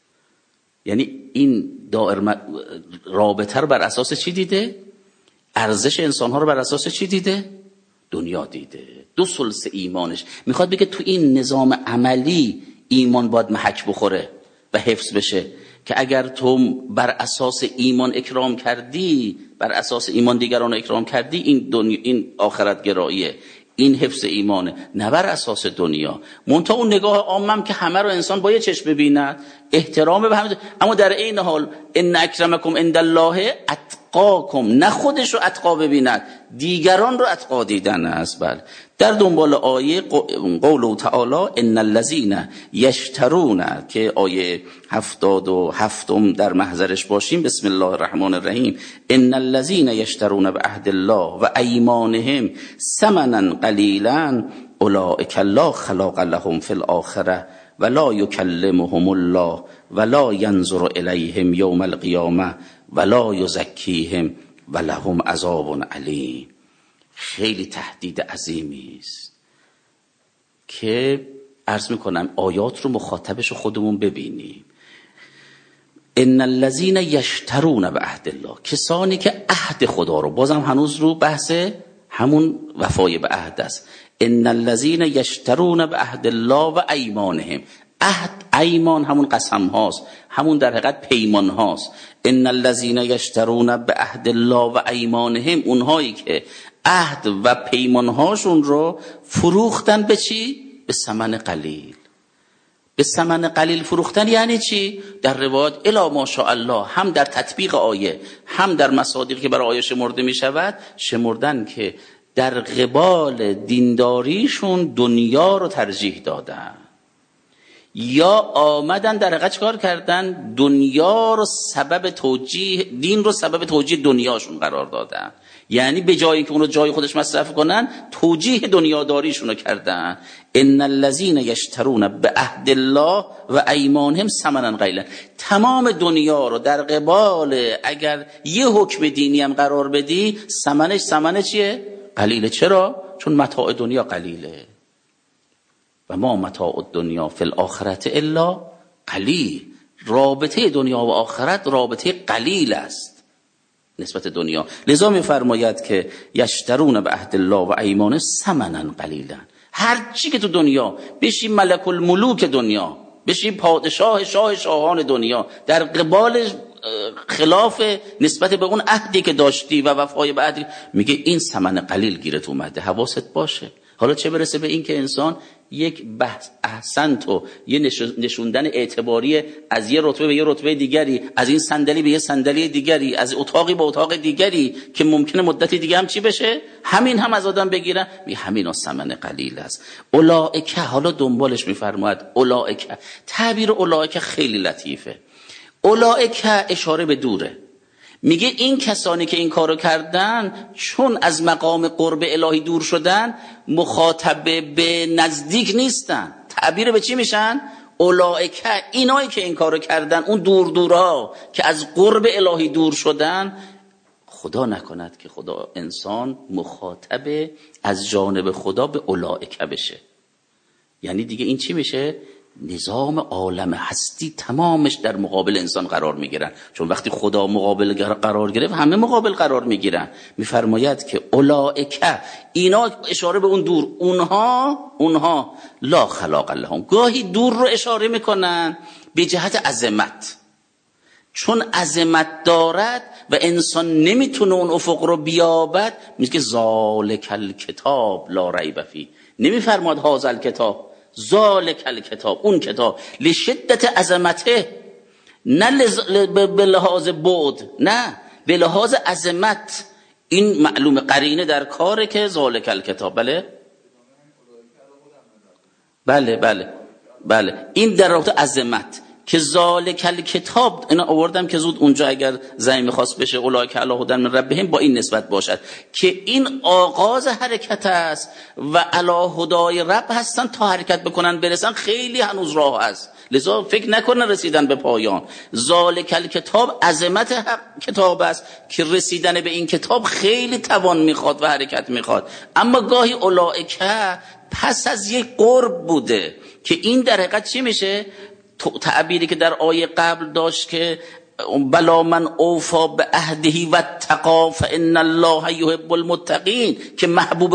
S1: یعنی این رابطه رو بر اساس چی دیده؟ ارزش انسان‌ها رو بر اساس چی دیده؟ دنیا دیده. 2/3 ایمانش میخواد بگه تو این نظام عملی ایمان باید محک بخوره و حفظ بشه، که اگر تو بر اساس ایمان اکرام کردی، بر اساس ایمان دیگران اکرام کردی، این آخرت گراییه، این حفظ ایمانه، نه بر اساس دنیا. منتها اون نگاه عامم که همه رو انسان با یه چشم ببیند، احترام به همه، اما در این حال ان اکرمکم عند الله اتقاکم، نه خودش رو اتقا ببیند، دیگران رو اتقا دیدن است. بله. در دنبال آیه قوله تعالی ان الذین یشترون، که آیه 77 در محضرش باشیم. بسم الله الرحمن الرحیم. ان الذین یشترون بعهد الله و ایمانهم ثمنا قلیلا اولئک لا خلاق لهم فی الاخره ولا یکلمهم الله ولا ینظر الیهم یوم القیامه ولا یزکیهم ولهم عذاب علیم. خیلی تهدید عظیمی است که عرض میکنم آیات رو مخاطبش خودمون ببینیم. ان الذین یشترون بعهد الله، کسانی که عهد خدا رو، بازم هنوز رو بحث همون وفای به عهد است. ان الذین یشترون بعهد الله و ایمانهم، عهد، ایمان همون قسم هاست، همون در حقیقت پیمان هاست. ان الذین یشترون بعهد الله و ایمانهم، اونهایی که عهد و پیمان هاشون رو فروختن به چی؟ به ثمن قلیل. به ثمن قلیل فروختن یعنی چی؟ در روایت الا ماشاءالله، هم در تطبیق آیه هم در مصادیقی که برای آیه شمرده می شود، شمردن که در قبال دینداریشون دنیا رو ترجیح دادن، یا آمدن در حقیقت چکار کردن؟ دنیا رو سبب توجیه، دین رو سبب توجیه دنیاشون قرار دادن. یعنی به جایی که اون رو جای خودش مصرف کنن، توجیه دنیاداریشون رو کردن. ان الذین یشترون بعهد الله و ایمانهم ثمنا قلیلا، تمام دنیا رو در قبال اگر یه حکم دینی هم قرار بدی، ثمنش چیه؟ قلیله. چرا؟ چون متاع دنیا قلیله و ما متاع الدنیا فی الاخرة الا قلیل. رابطه دنیا و آخرت رابطه قلیل است نسبت دنیا. لذا می‌فرماید که یشترون بعهد الله و ایمانهم ثمنا قلیلا. هر چی که تو دنیا بشی ملک الملوک دنیا، بشی پادشاه شاهان دنیا، در قبال خلاف نسبت به اون عهدی که داشتی و وفای به عهدی، میگه این ثمن قلیل گیرت اومده، حواست باشه. حالا چه برسه به این که انسان یک بحث احسنت و یه نشوندن اعتباری از یه رتبه به یه رتبه دیگری، از این صندلی به یه صندلی دیگری، از اتاقی به اتاق دیگری، که ممکنه مدتی دیگه هم چی بشه؟ همین هم از آدم بگیرن، همین ثمن قلیل است. اولئک، حالا دنبالش میفرماید اولئک. تعبیر اولئک خیلی لطیفه. اولئک اشاره به دوره، میگه این کسانی که این کارو کردن چون از مقام قرب الهی دور شدن، مخاطب به نزدیک نیستن. تعبیر به چی میشن؟ اولئک، اینایی که این کارو کردن، اون دورها که از قرب الهی دور شدن. خدا نکند که خدا انسان مخاطب از جانب خدا به اولئک بشه. یعنی دیگه این چی میشه؟ نظام عالم هستی تمامش در مقابل انسان قرار میگیرن، چون وقتی خدا مقابل قرار گرفت همه مقابل قرار میگیرن. میفرماید که اولئک، اینا اشاره به اون دور، اونها لا خلاق لهم. گاهی دور رو اشاره میکنن به جهت عظمت، چون عظمت دارد و انسان نمیتونه اون افق رو بیابد. میگه که ذالک الکتاب لا ریب فیه، نمیفرماد هذا الکتاب، ذالک الکتاب، اون کتاب، لشدت عظمته، نه به لحاظ بعد، نه به لحاظ عظمت. این معلوم قرینه در کاره که ذالک الکتاب. بله این در رابطه عظمت، که ذالک الکتاب، اینا آوردم که زود اونجا اگر زمین می‌خواست بشه اولئک علی هدی من ربهم با این نسبت باشد که این آغاز حرکت است و علی هدای رب هستن تا حرکت بکنن برسن خیلی هنوز راه است، لذا فکر نکنن رسیدن به پایان. ذالک الکتاب عظمت حق کتاب است که رسیدن به این کتاب خیلی توان میخواد و حرکت میخواد. اما گاهی اولئک پس از یک قرب بوده که این در حقیقت چی میشه؟ تعبیری که در آیه قبل داشت که بلا من اوفا به عهده و اتقی فان الله یحب المتقین، که محبوب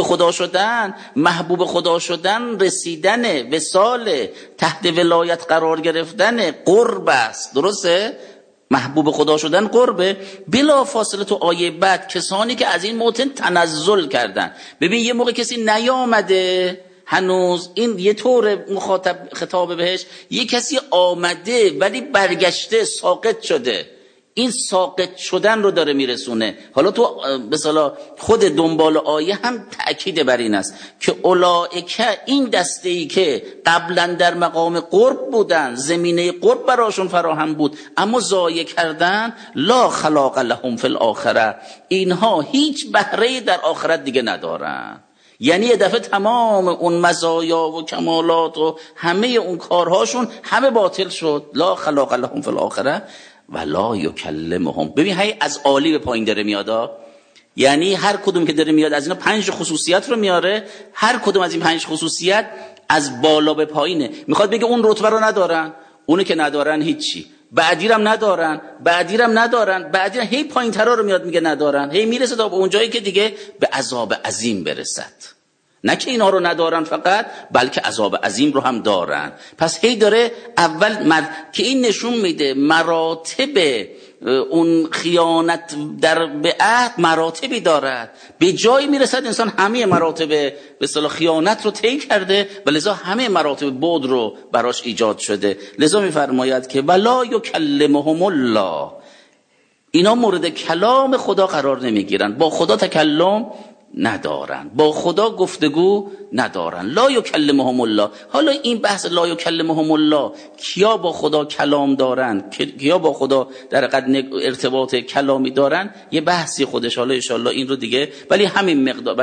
S1: خدا شدن رسیدن، وصال، تحت ولایت قرار گرفتن، قرب است. درسته؟ محبوب خدا شدن قربه. بلا فاصله تو آیه بعد کسانی که از این موطن تنزل کردن. ببین یه موقع کسی نیامده هنوز، این یه طور مخاطب خطاب بهش، یه کسی آمده ولی برگشته، ساقط شده، این ساقط شدن رو داره میرسونه. حالا تو مثلا خود دنبال آیه هم تأکید بر این است که اولئک، این دسته‌ای که قبلا در مقام قرب بودن، زمینه قرب براشون فراهم بود اما ضایع کردن، لا خلاق لهم فی الاخره، اینها هیچ بهره‌ای در آخرت دیگه ندارن. یعنی یه دفعه تمام اون مزایا و کمالات و همه اون کارهاشون همه باطل شد. لا خلاق لهم فی الاخره ولا یکلمهم. ببین هی از عالی به پایین داره میاد، یعنی هر کدوم که داره میاد از اینا 5 خصوصیت رو میاره، هر کدوم از این 5 خصوصیت از بالا به پایینه. میخواد بگه اون رتبه رو ندارن، اونو که ندارن هیچی، بعدیرم ندارن، بعدی هی پایین ترا رو میاد میگه ندارن، هی میرسه تا به اون جایی که دیگه به عذاب عظیم برسد. نه که اینا رو ندارن فقط، بلکه عذاب عظیم رو هم دارن. پس هی داره اول که این نشون میده مراتب اون خیانت در به عهد مراتبی دارد، به جایی میرسد انسان همه مراتب به اصطلاح خیانت رو طی کرده و لذا همه مراتب بعد رو براش ایجاد شده. لذا میفرماید که ولا یکلمهم الله، اینا مورد کلام خدا قرار نمیگیرن، با خدا تکلم ندارن، با خدا گفتگو ندارن. لا یکلمهم الله. حالا این بحث لا یکلمهم الله، کیا با خدا کلام دارن، کیا با خدا در حقیقت ارتباط کلامی دارن، یه بحثی خودش. حالا ان شاء الله این رو دیگه، ولی همین مقدار.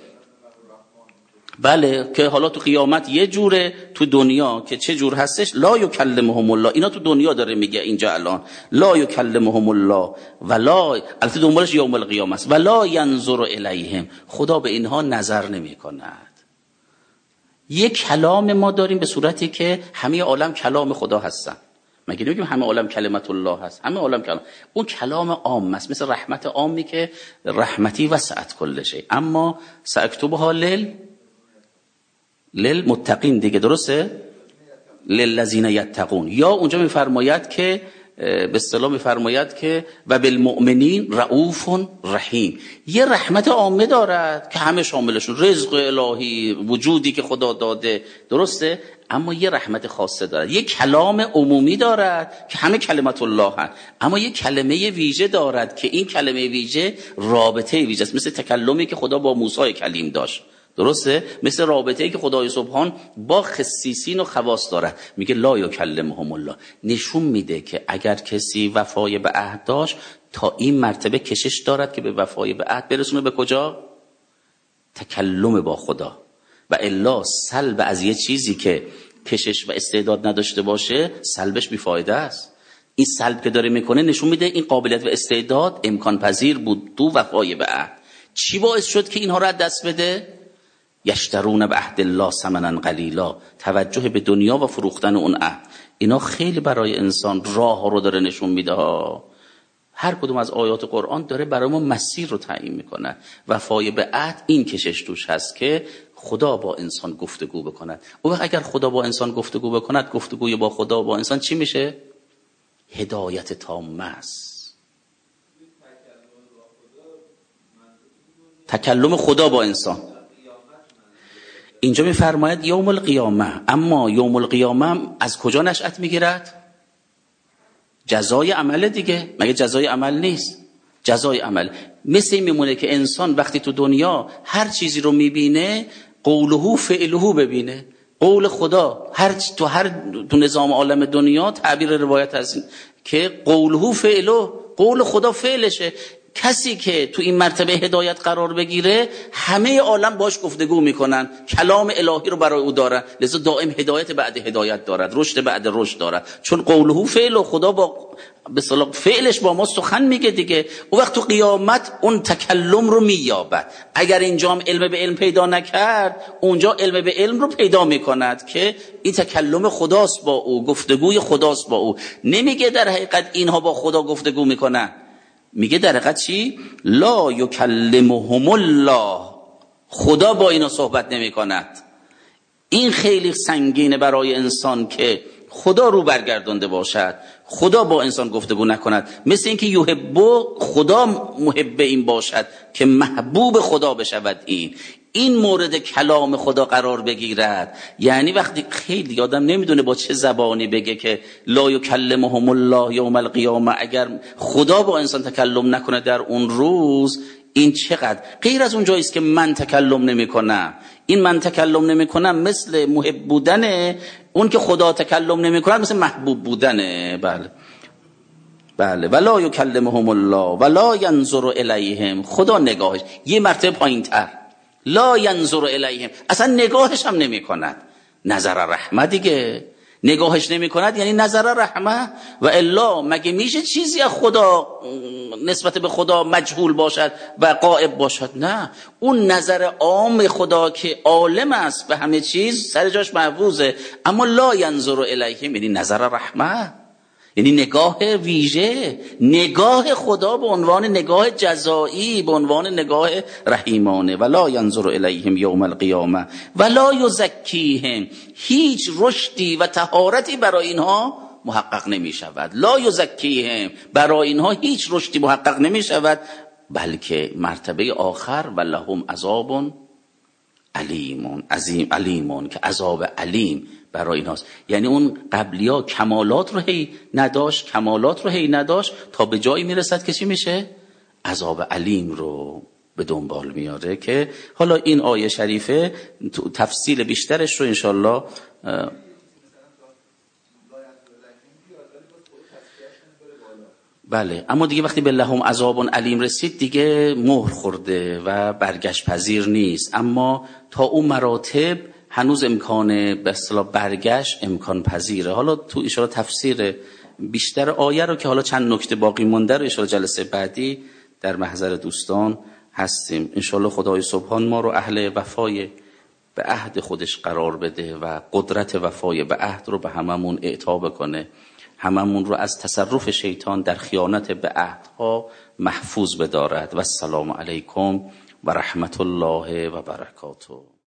S1: بله که حالا تو قیامت یه جوره، تو دنیا که چه جور هستش. لا یکلمهم الله، اینا تو دنیا داره میگه اینجا الان. لا یکلمهم الله ولا، البته دنبالش یوم القیامه است، ولا ینظر الیهم، خدا به اینها نظر نمیکند. یه کلام ما داریم به صورتی که همه عالم کلام خدا هستن. مگه نمیگیم همه عالم کلمت الله هست؟ همه عالم کلام، اون کلام عام است، مثل رحمت عامی که رحمتی وسعت کل شیء، اما ساکتبها للمتقین دیگه، درسته؟ للذین یتقون. یا اونجا میفرماید که به اصطلاح میفرماید که و بالمؤمنین رؤوف رحیم، یه رحمت عامه دارد که همه شاملشون، رزق الهی، وجودی که خدا داده، درسته؟ اما یه رحمت خاصه دارد. یه کلام عمومی دارد که همه کلمت الله هست، اما یه کلمه ویژه دارد که این کلمه ویژه رابطه ویژه است، مثل تکلمی که خدا با موسی کلیم داشت، درسته؟ مثل رابطه‌ای که خدای سبحان با خصیصین و خواص داره. میگه لا یکلمهم الله، نشون میده که اگر کسی وفای به عهد داشت تا این مرتبه کشش دارد که به وفای به عهد برسونه. به کجا؟ تکلم با خدا. و الا سلب از یه چیزی که کشش و استعداد نداشته باشه، سلبش بیفایده است. این سلب که داره میکنه نشون میده این قابلیت و استعداد امکان پذیر بود تو وفای به عهد. چی باعث شد که اینها رو از دست بده؟ یشترون به عهد الله ثمنا قلیلا، توجه به دنیا و فروختن اون عهد. اینا خیلی برای انسان راه رو داره نشون میده ها. هر کدوم از آیات قرآن داره برای ما مسیر رو تعیین میکنه. وفای به عهد این کشش توش هست که خدا با انسان گفتگو بکند. و اگر خدا با انسان گفتگو بکند، گفتگوی با خدا با انسان چی میشه؟ هدایت تامه است. تکلم خدا با انسان. اینجا میفرماید یوم القیامه. اما یوم القیامه از کجا نشأت میگیرد؟ جزای عمل دیگه. مگه جزای عمل نیست؟ جزای عمل. مثل این میمونه که انسان وقتی تو دنیا هر چیزی رو میبینه قوله فعله ببینه. قول خدا تو نظام عالم دنیا تعبیر روایت هست که قوله فعله، قول خدا فعلشه. کسی که تو این مرتبه هدایت قرار بگیره همه عالم باش گفتگو میکنن، کلام الهی رو برای او دارن، لذا دائم هدایت بعد هدایت دارد، رشد بعد رشد دارد، چون قوله فعل، خدا با به اصطلاح فعلش با ما سخن میگه دیگه. اون وقت تو قیامت اون تکلم رو مییابد. اگر اینجام علم به علم پیدا نکرد، اونجا علم به علم رو پیدا میکند که این تکلم خداست با او، گفتگوی خداست با او. نمیگه در حقیقت اینها با خدا گفتگو میکنن، میگه در حقیقت چی؟ لا یکلمهم الله، خدا با اینا صحبت نمی کند. این خیلی سنگینه برای انسان که خدا رو برگردانده باشد، خدا با انسان گفتگو نکند. مثل اینکه یحبو، خدا محب این باشد که محبوب خدا بشود. این مورد کلام خدا قرار بگیرد. یعنی وقتی خیلی آدم نمیدونه با چه زبانی بگه که لا یکلمهم الله یوم القیامه، اگر خدا با انسان تکلم نکنه در اون روز، این چقدر غیر از اون جایی است که من تکلم نمیکنم. این من تکلم نمیکنم مثل محب بودنه، اون که خدا تکلم نمیکنه مثل محبوب بودنه. بله ولا یکلمهم الله ولا ینظر الیهم، خدا نگاهش یه مرتبه پایین‌تر، لا ینظر الیهم، اصلا نگاهش هم نمی کند. نظر رحمه دیگه، نگاهش نمی کند یعنی نظر رحمه. و الا مگه میشه چیزی از خدا نسبت به خدا مجهول باشد و غائب باشد؟ نه، اون نظر عام خدا که عالم است به همه چیز سر جاش محفوظه. اما لا ینظر الیهم یعنی نظر رحمه، یعنی نگاه ویژه، نگاه خدا به عنوان نگاه جزایی، به عنوان نگاه رحیمانه. ولا ینظر الیهم یوم القیامه ولا یزکیهم، هیچ رشدی و طهارتی برای اینها محقق نمی شود. لا یزکیهم، برای اینها هیچ رشدی محقق نمی شود، بلکه مرتبه آخر ولهم عذاب علیمون که عذاب علیم برای ایناست. یعنی اون قبلیا کمالات رو هی نداشت تا به جایی میرسد که چی میشه؟ عذاب علیم رو به دنبال میاره. که حالا این آیه شریفه تفصیل بیشترش رو انشالله بله. اما دیگه وقتی به لهم عذاب علیم رسید دیگه مهر خورده و برگشت پذیر نیست. اما تا اون مراتب هنوز امکان به اصطلاح برگشت امکان پذیره. حالا تو اشاره تفسیر بیشتر آیه رو که حالا چند نکته باقی مونده رو اشاره جلسه بعدی در محضر دوستان هستیم. انشالله خدای سبحان ما رو اهل وفای به عهد خودش قرار بده و قدرت وفای به عهد رو به هممون اعطا بکنه، هممون رو از تصرف شیطان در خیانت به عهدها محفوظ بدارد. و السلام علیکم و رحمت الله و برکاته.